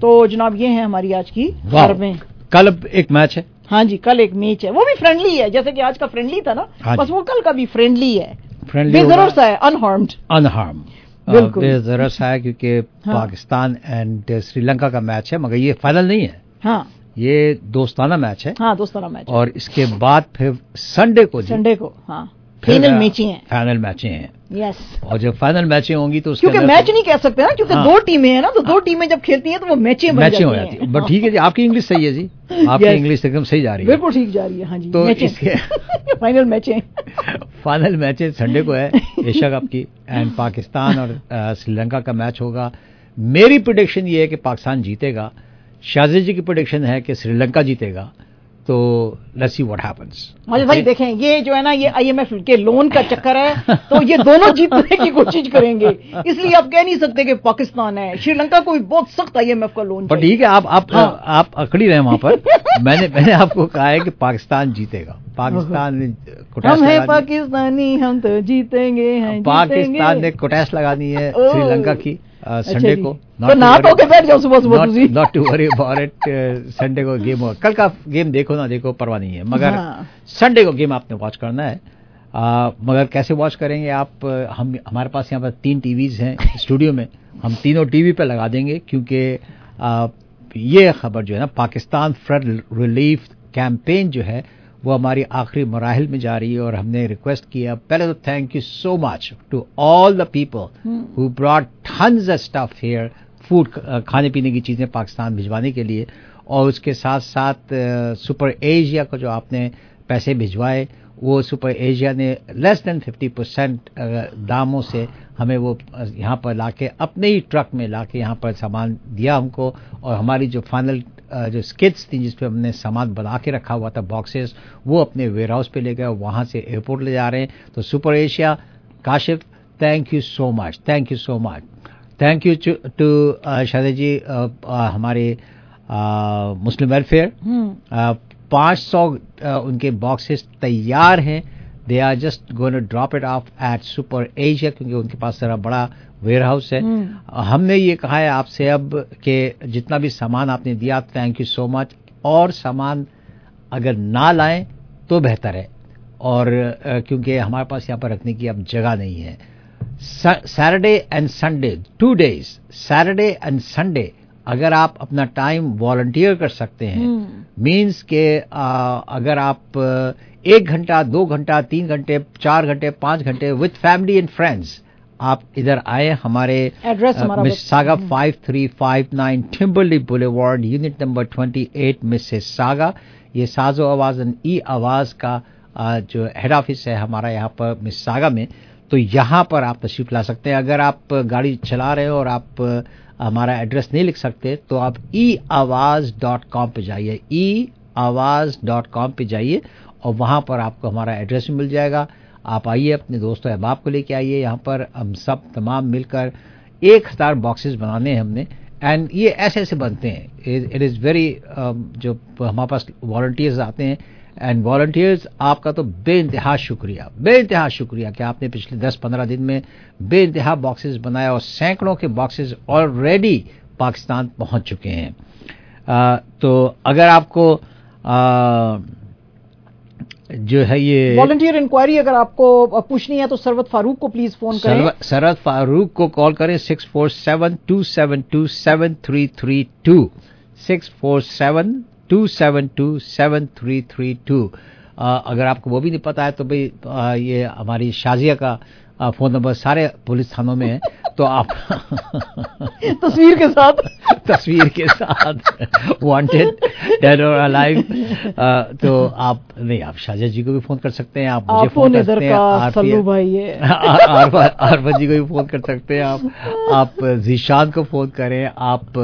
تو جناب یہ ہے ہماری آج کی خبریں. کل ایک میچ ہے. ہاں جی کل ایک میچ ہے, وہ بھی فرینڈلی ہے جیسے کہ آج کا فرینڈلی تھا نا, بس وہ کل کا بھی فرینڈلی ہے, بے ضرر سا ہے, انہارمڈ. انہارم بالکل بے ضرر سا ہے کیونکہ پاکستان اینڈ سری لنکا کا میچ ہے, مگر یہ فائنل نہیں ہے. ہاں یہ دوستانہ میچ ہے. ہاں دوستانہ میچ. اور اس کے بعد پھر سنڈے کو سنڈے کو ہاں فائنل میچیں ہیں. فائنل میچیں ہیں. یس. اور جب فائنل میچیں ہوں گی تو کیونکہ میچ نہیں کہہ سکتے نا, کیونکہ دو ٹیمیں ہیں نا, تو دو ٹیمیں جب کھیلتی ہیں تو وہ میچیں میچیں ہو جاتی ہیں. بٹ ٹھیک ہے جی, آپ کی انگلش صحیح ہے جی, آپ کی انگلش ایک دم صحیح جا رہی ہے. بالکل ٹھیک جا رہی ہے. ہاں جی تو فائنل میچیں فائنل میچیں سنڈے کو ہے ایشیا کپ کی, اینڈ پاکستان اور سری لنکا کا میچ ہوگا. میری پریڈکشن یہ ہے کہ پاکستان جیتے گا. شاہزاد جی کی پریڈکشن ہے کہ سری لنکا جیتے گا. تو let's see what happens. Majid بھائی دیکھیں, یہ جو ہے نا یہ آئی ایم ایف کے لون کا چکر ہے, تو یہ دونوں جیتنے کی کوشش کریں گے, اس لیے آپ کہہ نہیں سکتے کہ پاکستان ہے. شری لنکا کو بھی بہت سخت آئی ایم ایف کا لون. پر ٹھیک ہے, آپ آپ آپ اکڑی رہے وہاں پر. میں نے میں نے آپ کو کہا ہے کہ پاکستان جیتے گا. پاکستان نے ہم ہیں پاکستانی, ہم تو جیتیں گے. پاکستان نے کوٹیس لگانی ہے سری لنکا کی سنڈے کو. Not to worry about it. Sunday کو گیم ہو, کل کا گیم دیکھو نہ دیکھو پرواہ نہیں ہے, مگر سنڈے کو گیم آپ نے واچ کرنا ہے. مگر کیسے واچ کریں گے آپ؟ ہم ہمارے پاس یہاں پر تین ٹی ویز ہیں اسٹوڈیو میں, ہم تینوں ٹی وی پہ لگا دیں گے, کیونکہ یہ خبر جو ہے نا پاکستان فلڈ ریلیف کیمپین جو ہے وہ ہماری آخری مراحل میں جا رہی ہے. اور ہم نے ریکویسٹ کیا, پہلے تو thank you so much to all the people who brought tons of stuff here, food کھانے پینے کی چیزیں پاکستان بھجوانے کے لیے. اور اس کے ساتھ ساتھ سپر ایشیا کو جو آپ نے پیسے بھجوائے, وہ سپر ایشیا نے لیس دین ففٹی پرسینٹ داموں سے ہمیں وہ یہاں پر لا کے اپنے ہی ٹرک میں لا کے یہاں پر سامان دیا ہم کو. اور ہماری جو فائنل جو اسکٹس تھیں جس پہ ہم نے سامان بنا کے رکھا ہوا تھا باکسز, وہ اپنے ویئر ہاؤس پہ لے گئے, وہاں سے ایئرپورٹ لے جا رہے ہیں. تو super Asia, Kashif, thank you so much, thank you so much. Thank you to Shahida ji, ہمارے مسلم ویلفیئر. پانچ سو ان کے باکسز تیار ہیں. They are just going to drop it off at super Asia, کیونکہ ان کے پاس ذرا بڑا ویئر ہاؤس ہے. ہم نے یہ کہا ہے آپ سے اب کہ جتنا بھی سامان آپ نے دیا, تھینک یو سو مچ. اور سامان اگر نہ لائیں تو بہتر ہے, اور کیونکہ ہمارے پاس یہاں پر رکھنے کی اب جگہ نہیں ہے. Saturday and Sunday, two days, Saturday and Sunday, اگر آپ اپنا ٹائم والنٹیئر کر سکتے ہیں, مینس کہ اگر آپ ایک گھنٹہ, دو گھنٹہ, تین گھنٹے, چار گھنٹے, پانچ گھنٹے وتھ فیملی اینڈ فرینڈز آپ ادھر آئے. ہمارے Mississauga five three five nine Timberlea boulevard, unit number twenty eight, Mississauga. یہ ساز و آواز ای آواز کا جو ہیڈ آفس ہے ہمارا یہاں پر مساگا میں, تو یہاں پر آپ تشریف لا سکتے ہیں. اگر آپ گاڑی چلا رہے ہو اور آپ ہمارا ایڈریس نہیں لکھ سکتے تو آپ ای آواز ڈاٹ کام پہ جائیے, ای آواز ڈاٹ کام پہ جائیے, اور وہاں پر آپ کو ہمارا ایڈریس بھی مل جائے گا. آپ آئیے, اپنے دوست و احباب کو لے کے آئیے. یہاں پر ہم سب تمام مل کر ایک ہزار باکسز بنانے ہیں ہم نے, اینڈ یہ ایسے ایسے بنتے ہیں. اٹ از ویری, جو ہمارے پاس والنٹیئرز آتے ہیں, اینڈ والنٹیئرز آپ کا تو بے انتہا شکریہ, بے انتہا شکریہ کہ آپ نے پچھلے دس پندرہ دن میں بے انتہا باکسز بنایا, اور سینکڑوں کے باکسز آلریڈی پاکستان پہنچ چکے ہیں. آ, تو اگر آپ کو آ, جو ہے یہ والنٹیئر انکوائری اگر آپ کو پوچھنی ہے تو سرورت فاروق کو پلیز فون کریں. سرورت فاروق کو کال کریں, six four seven two seven two seven three three two, six four seven two seven two seven three three two. اگر آپ کو وہ بھی نہیں پتا ہے تو بھائی یہ ہماری شازیہ کا فون نمبر سارے پولیس تھانوں میں ہے, تو آپ تصویر کے ساتھ تصویر کے ساتھ وانٹیڈ ڈیڈ اور الائیو, تو آپ نہیں, آپ شازیہ جی کو بھی فون کر سکتے ہیں, آپ مجھے فون کر سکتے ہیں, عارفہ جی کو بھی فون کر سکتے ہیں, آپ آپ ذیشان کو فون کریں, آپ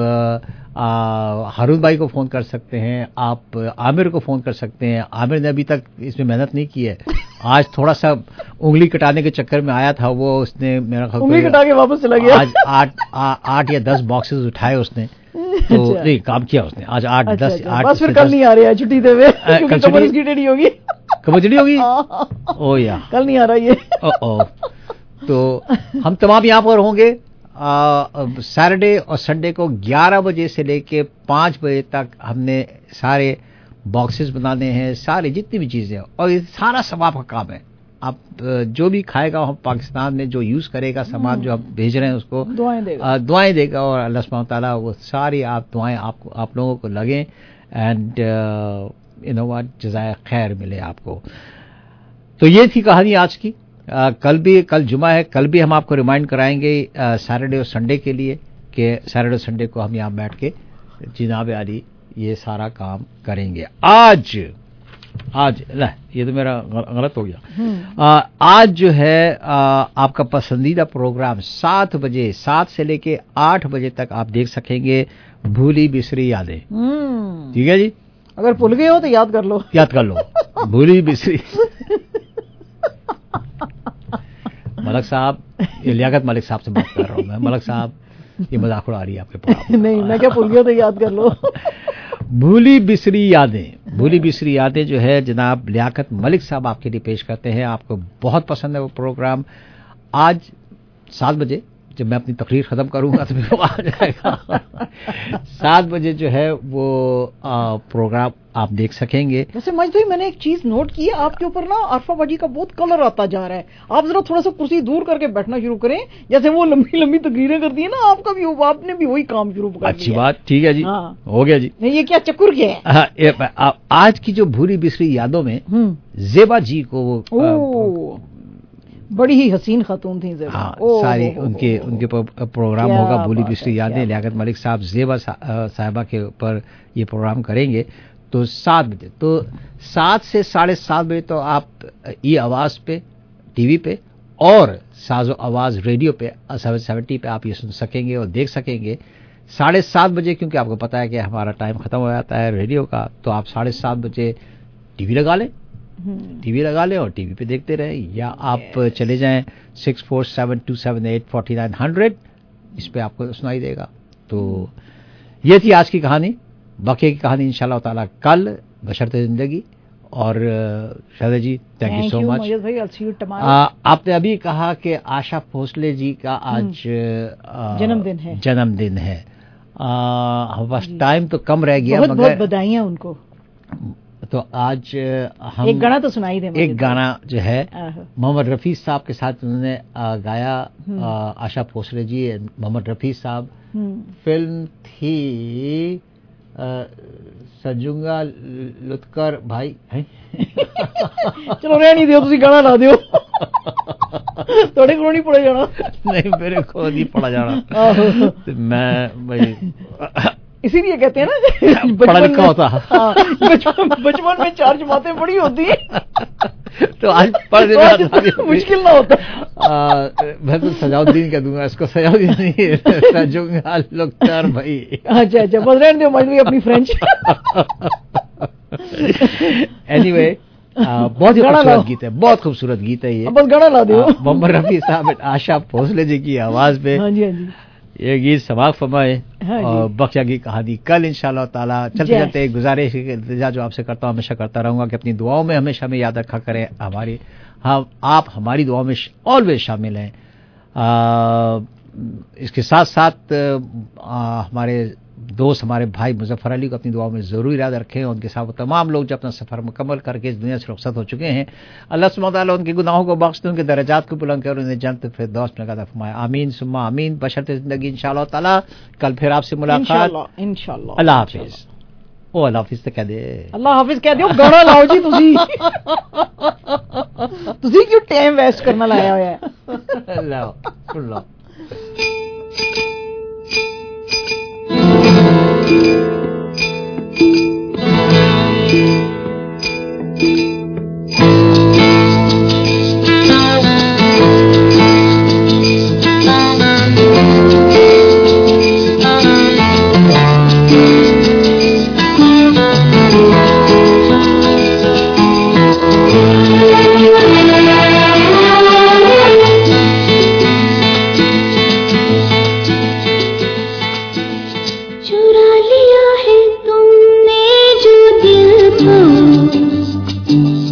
ہارون بھائی کو فون کر سکتے ہیں, آپ عامر کو فون کر سکتے ہیں. عامر نے ابھی تک اس میں محنت نہیں کی ہے, آج تھوڑا سا انگلی کٹانے کے چکر میں آیا تھا وہ, اس نے میرا انگلی کٹا کے واپس چلا گیا. آج آٹھ آٹھ یا دس باکسز اٹھائے اس نے, تو نہیں کام کیا اس نے آج آٹھ دس آٹھ. بس پھر کل نہیں آ رہی ہے چھٹی دے ہوئے, کمر اس کی ٹیڑھی ہوگی, کمر ٹیڑھی ہوگی, او یا کل نہیں آ رہا یہ. او تو ہم تمام یہاں پر ہوں گے, सैटरडे और संडे को ग्यारह बजे से लेके पाँच बजे तक हमने सारे बॉक्सेस बनाने हैं, सारे जितनी भी चीज़ें, और ये सारा सवाब का काम है। आप जो भी खाएगा हम पाकिस्तान में जो यूज़ करेगा सामान जो आप भेज रहे हैं उसको दुआएं देगा, दुआएं देगा और अल्लाह सुब्हानहू व तआला वो सारी आप दुआएं आपको आप लोगों को लगें एंड यू नो व्हाट जज़ाए खैर मिले आपको। तो ये थी कहानी आज की। आ, कल भी कल जुमा है, कल भी हम आपको रिमाइंड कराएंगे सैटरडे और संडे के लिए कि सैटरडे और संडे को हम यहाँ बैठ के जनाब आली ये सारा काम करेंगे। आज आज ना ये तो मेरा गलत हो गया। आ, आज जो है आ, आपका पसंदीदा प्रोग्राम सात बजे सात से लेके आठ बजे तक आप देख सकेंगे भूली बिसरी यादें। ठीक है जी, अगर भूल गए हो तो याद कर लो, याद कर लो भूली बिसरी। मलक साहब, ये लियाकत मलिक साहब से बात कर रहा हूँ मैं। मलक साहब ये मजाक उड़ा रही है आपके पास। नहीं, मैं क्या भूल गया तो याद कर लो। भूली बिसरी यादें, भूली बिसरी यादें जो है जनाब लियाकत मलिक साहब आपके लिए पेश करते हैं। आपको बहुत पसंद है वो प्रोग्राम। आज सात बजे जब मैं अपनी तकरीर खत्म करूंगा तो वो आ जाएगा। सात बजे जो है वो आ, प्रोग्राम आप देख सकेंगे। वैसे मज भाई मैंने एक चीज नोट की है आपके ऊपर ना, आरफा बाजी का बहुत कलर आता जा रहा है। आप जरा थोड़ा सा कुर्सी दूर करके बैठना शुरू करें, जैसे वो लंबी लंबी तकरीरें करती है ना, आपका भी आपने भी वही काम शुरू कर दिया। अच्छी बात, ठीक है जी। हाँ। हो गया जी। नहीं ये क्या चक्कर क्या है? हाँ, ये, आ, आज की जो भूली बिसरी यादों में ज़ेबा जी को वो बड़ी ही हसीन खातून थी ज़ेबा। हाँ, सारी उनके उनके प्रोग्राम होगा भूली बिसरी यादें। लियाकत मलिक साहब ज़ेबा साहिबा के ऊपर ये प्रोग्राम करेंगे। तो सात बजे तो सात से साढ़े सात बजे तो आप ई आवाज़ पे टीवी पे और साजो आवाज़ रेडियो पे सेवन सेवेंटी पे आप ये सुन सकेंगे और देख सकेंगे। साढ़े सात बजे क्योंकि आपको पता है कि हमारा टाइम ख़त्म हो जाता है रेडियो का, तो आप साढ़े सात बजे टीवी लगा लें, टीवी लगा लें और टीवी पे देखते रहें, या आप चले जाएं six four seven two seven eight forty nine hundred, इस पे आपको सुनाई देगा। तो ये थी आज की कहानी। बाकी की कहानी इंशाल्लाह ताला कल बशर्ते ज़िंदगी। और शायद जी थैंक यू सो मच। आपने अभी कहा कि आशा भोसले जी का आज जन्मदिन है जन्मदिन है हमारे पास टाइम तो कम रह गया, बहुत बहुत बधाइयां उनको। तो आज हम एक गाना तो सुनाई दे। एक गाना जो है मोहम्मद रफ़ी साहब के साथ उन्होंने गाया, आशा भोसले जी, मोहम्मद रफ़ी साहब। फिल्म थी सजूंगा लुत्कर भाई है। चलो रहनी दियो, तुसी गाना ला दियो। थोड़े को नहीं पड़ा जाना। नहीं मेरे को नहीं पड़ा जाना। मैं भाई इसीलिए कहते हैं ना पढ़ा लिखा होता। बचपन में चार जमातें पढ़ी होती है तो आज पढ़ने में मुश्किल ना होता। मैं तो सजाउद्दीन कह दूंगा इसको, सजाउद्दीन नहीं सजूंगा लुत्कर भाई। अच्छा अच्छा बस रहने दो मजबूरी अपनी फ्रेंच। एनीवे बहुत ही खूबसूरत गीत है, बहुत खूबसूरत गीत है ये। बस गाना ला दो। मोहम्मद रफ़ी साहब आशा भोसले जी की आवाज में हाँ जी हाँ जी ये गीत समाप्त फरमाए। हाँ और बख्शा की कहानी कल इंशाल्लाह ताला। चलते चलते एक गुजारिश इल्तिजा जो आपसे करता हूँ, हमेशा करता रहूंगा कि अपनी दुआओं में हमेशा हमें याद रखा करें। हमारी हम आप हमारी दुआओं में ऑलवेज शामिल हैं। इसके साथ साथ आ, हमारे दोस्त हमारे भाई मुजफ्फर अली को अपनी दुआओं में ज़रूर याद रखें। उनके साथ वो तमाम लोग जो अपना सफ़र मुकम्मल करके इस दुनिया से रुखसत हो चुके हैं, अल्लाह सुब्हानहू व तआला उनके गुनाहों को बख्श दे, उनके दर्जात को बुलंद कर उन्हें जन्नत फिरदौस में अता फरमाए। आमीन सुम्मा आमीन। बशर्ते ज़िंदगी इंशाअल्लाह ताला। कल फिर आपसे मुलाकात इंशाअल्लाह। अल्लाह हाफिज़। ओ अल्लाह हाफिज़ तो कह दे, अल्लाह हाफिज़ कह दियो। गाना लाओ जी तुसी। तुसी क्यों टाइम वेस्ट करना लाया होया है? लाओ सुन लो। चुरा लिया है तुमने जो दिल को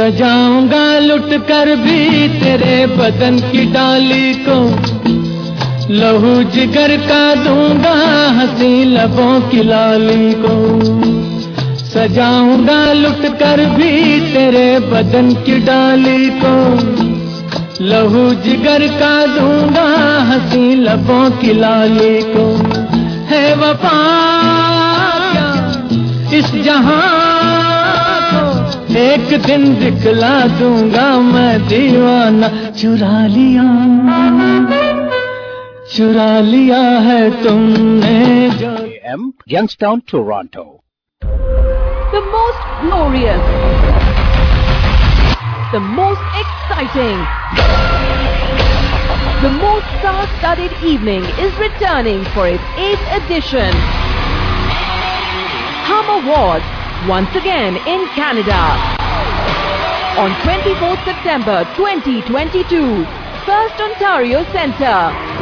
सजाऊंगा लुट कर भी तेरे बदन की डाली को, लहू जिगर का दूंगा हंसी लबों की लाली को। सजाऊंगा लुट कर भी तेरे बदन की डाली को, लहू जिगर का दूंगा हंसी लबों की लाली को। है वफा क्या इस जहां को, एक दिन दिखला दूंगा मैं दीवाना। चुरा लिया चुरा लिया है तुमने जो। M Youngstown, Toronto. The most glorious, the most exciting, the most star-studded evening is returning for its eighth edition. Hum Awards, once again in Canada. On twenty-fourth September twenty twenty-two, First Ontario Centre.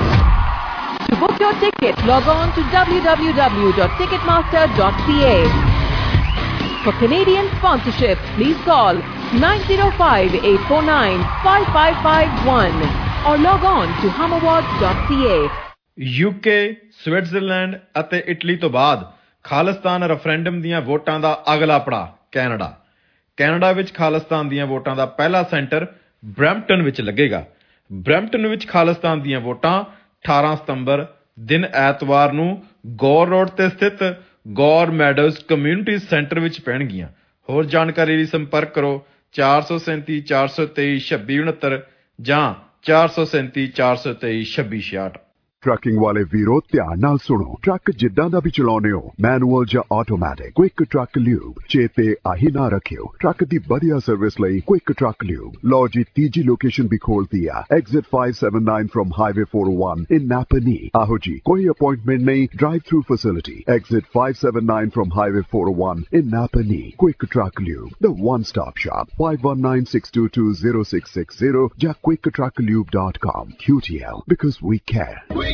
To book your ticket, log on to w w w dot ticketmaster dot c a. For Canadian sponsorship, please call nine zero five, eight four nine, five five five one or log on to hum awards dot c a. UK, Switzerland ਅਤੇ Italy ਤੋਂ ਬਾਅਦ Khalistan referendum ਦੀਆਂ ਵੋਟਾਂ ਦਾ ਅਗਲਾ ਪੜਾਅ Canada. Canada ਵਿੱਚ ਖਾਲਿਸਤਾਨ ਦੀਆਂ ਵੋਟਾਂ ਦਾ ਪਹਿਲਾ ਸੈਂਟਰ ਬਰੈਂਪਟਨ ਵਿੱਚ ਲੱਗੇਗਾ। ਬਰੈਂਪਟਨ ਵਿੱਚ ਖਾਲਿਸਤਾਨ ਦੀਆਂ ਵੋਟਾਂ ਅਠਾਰਾਂ ਸਤੰਬਰ ਦਿਨ ਐਤਵਾਰ ਨੂੰ ਗੌਰ ਰੋਡ ਤੇ ਸਥਿਤ ਗੌਰ ਮੈਡੋਜ਼ ਕਮਿਊਨਿਟੀ ਸੈਂਟਰ ਵਿੱਚ ਪੈਣਗੀਆਂ। ਹੋਰ ਜਾਣਕਾਰੀ ਲਈ ਸੰਪਰਕ ਕਰੋ ਚਾਰ ਸੌ ਸੈਂਤੀ ਚਾਰ ਸੌ ਤੇਈ ਛੱਬੀ ਉਣੱਤਰ ਜਾਂ ਚਾਰ ਸੌ ਸੈਂਤੀ ਚਾਰ ਸੌ ਤੇਈ ਛੱਬੀ ਛਿਆਹਠ। ਟਰੱਕਿੰਗ ਵਾਲੇ ਵੀਰੋ ਧਿਆਨ ਨਾਲ ਸੁਣੋ। ਟਰੱਕ ਜਿੱਦਾਂ ਦਾ ਵੀ ਚਲਾਉਂਦੇ ਹੋ, ਮੈਨੂਅਲ ਜਾਂ ਆਟੋਮੈਟਿਕ, ਕੁਇਕ ਟਰੱਕ ਲਿਊਬ ਚੇਤੇ ਆਹੀ ਨਾ ਰੱਖਿਓ। ਟਰੱਕ ਦੀ ਵਧੀਆ ਸਰਵਿਸ ਲਈ ਕੁਇਕ ਟਰੱਕ ਲਿਊਬ। ਲਓ ਜੀ ਤੀਜੀ ਲੋਕੇਸ਼ਨ ਵੀ ਖੋਲਤੀ ਆ, exit five seventy-nine from highway four oh one in Napanee. ਆਹੋ ਜੀ, ਕੋਈ ਅਪਾਇੰਟਮੈਂਟ ਨਹੀਂ, drive through facility. Exit five seventy-nine from highway four oh one in Napanee. Quick truck lube, the one stop shop. five one nine, six two two, zero six six zero ਜਾਂ quick truck lube dot com। Q T L, because we care।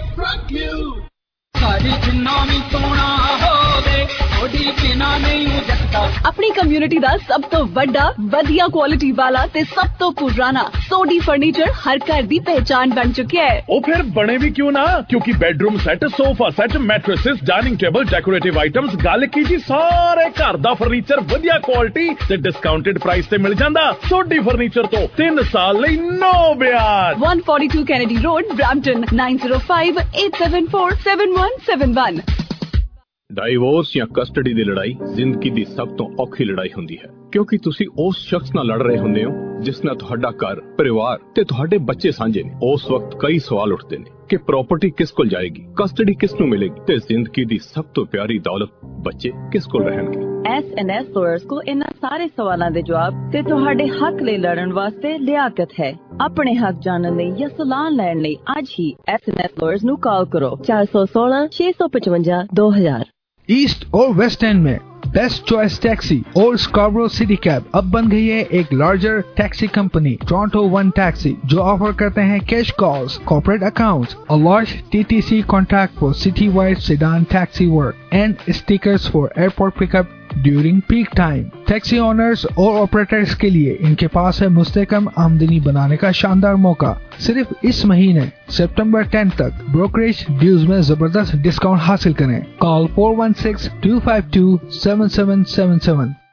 ਸਾਡੀ ਜਿੰਨਾ ਵੀ ਸੋਹਣਾ ਹੋਵੇ ਥੋੜੀ ਬਿਨਾ ਨਹੀਂ ਜੱਟਦਾ। ਆਪਣੀ community ਦਾ ਸਭ ਤੋਂ ਵੱਡਾ, ਵਧੀਆ ਕੁਆਲਿਟੀ ਵਾਲਾ ਤੇ ਸਭ ਤੋਂ ਪੁਰਾਣਾ ਸੋਡੀ ਫਰਨੀਚਰ ਹਰ ਘਰ ਦੀ ਪਹਿਚਾਨ ਬਣ ਚੁੱਕਿਆ ਹੈ। ਉਹ ਫਿਰ ਬਣੇ ਵੀ ਕਿਉਂ ਨਾ, ਕਿਉਂਕਿ bedroom set, sofa set, mattresses, dining table, decorative items, ਗੱਲ ਕੀ ਜੀ ਸਾਰੇ ਘਰ ਦਾ ਫਰਨੀਚਰ ਵਧੀਆ ਕੁਆਲਿਟੀ ਤੇ ਡਿਸਕਾਊਂਟਡ ਪ੍ਰਾਈਸ ਤੇ ਮਿਲ ਜਾਂਦਾ। ਸੋਡੀ ਫਰਨੀਚਰ ਤੋਂ ਤਿੰਨ ਸਾਲ ਲਈ ਨੋ ਵਿਆਜ। one forty-two Kennedy Road, Brampton, nine zero five, eight seven four, seven one seven one। Divorce ਜਾਂ ਕਸਟਡੀ ਦੀ ਲੜਾਈ ਜ਼ਿੰਦਗੀ ਦੀ ਸਭ ਤੋਂ ਔਖੀ ਲੜਾਈ ਹੁੰਦੀ ਹੈ, ਕਿਉਂਕਿ ਤੁਸੀਂ ਉਸ ਸ਼ਖਸ ਨਾਲ ਲੜ ਰਹੇ ਹੁੰਦੇ ਹੋ ਜਿਸ ਨਾਲ ਤੁਹਾਡਾ ਘਰ, ਪਰਿਵਾਰ ਤੇ ਤੁਹਾਡੇ ਬੱਚੇ ਸਾਂਝੇ ਨੇ। ਉਸ ਵਕਤ ਕਈ ਸਵਾਲ ਉੱਠਦੇ ਨੇ ਕਿ ਪ੍ਰਾਪਰਟੀ ਕਿਸ ਕੋਲ ਜਾਏਗੀ, ਕਸਟਡੀ ਕਿਸ ਨੂੰ ਮਿਲੇਗੀ ਤੇ ਜ਼ਿੰਦਗੀ ਦੀ ਸਭ ਤੋਂ ਪਿਆਰੀ ਦੌਲਤ ਬੱਚੇ ਕਿਸ ਕੋਲ ਰਹਿਣਗੇ। ਐਸ ਐਂਡ ਐਸ ਲਾਇਰਸ ਕੋਲ ਇਹਨਾਂ ਸਾਰੇ ਸਵਾਲਾਂ ਦੇ ਜਵਾਬ ਤੇ ਤੁਹਾਡੇ ਹੱਕ ਲਈ ਲੜਨ ਵਾਸਤੇ ਲਿਆਕਤ ਹੈ। ਆਪਣੇ ਹੱਕ ਜਾਣਨ ਲਈ ਜਾਂ ਸਲਾਹ ਲੈਣ ਲਈ ਅੱਜ ਹੀ ਐਸ ਐਂਡ ਐਸ ਲਾਇਰਸ ਨੂੰ ਕਾਲ ਕਰੋ ਚਾਰ ਸੌ ਸੋਲਾਂ ਛੇ ਸੌ ਪਚਵੰਜਾ ਦੋ ਹਜ਼ਾਰ। ईस्ट और वेस्ट एंड में बेस्ट चॉइस टैक्सी और स्कार्बरो सिटी कैब अब बन गई है एक larger taxi company Toronto one taxi, जो ऑफर करते हैं cash calls, corporate accounts, a large T T C contract for city-wide sedan taxi work and stickers for airport pickup during peak time. Taxi owners और operators के लिए इनके पास है मुस्तकम आमदनी बनाने का शानदार मौका। सिर्फ इस महीने सितंबर टेंथ तक ब्रोकरेज ड्यूज में जबरदस्त डिस्काउंट हासिल करें। Call four one six, two five two, seven seven seven seven।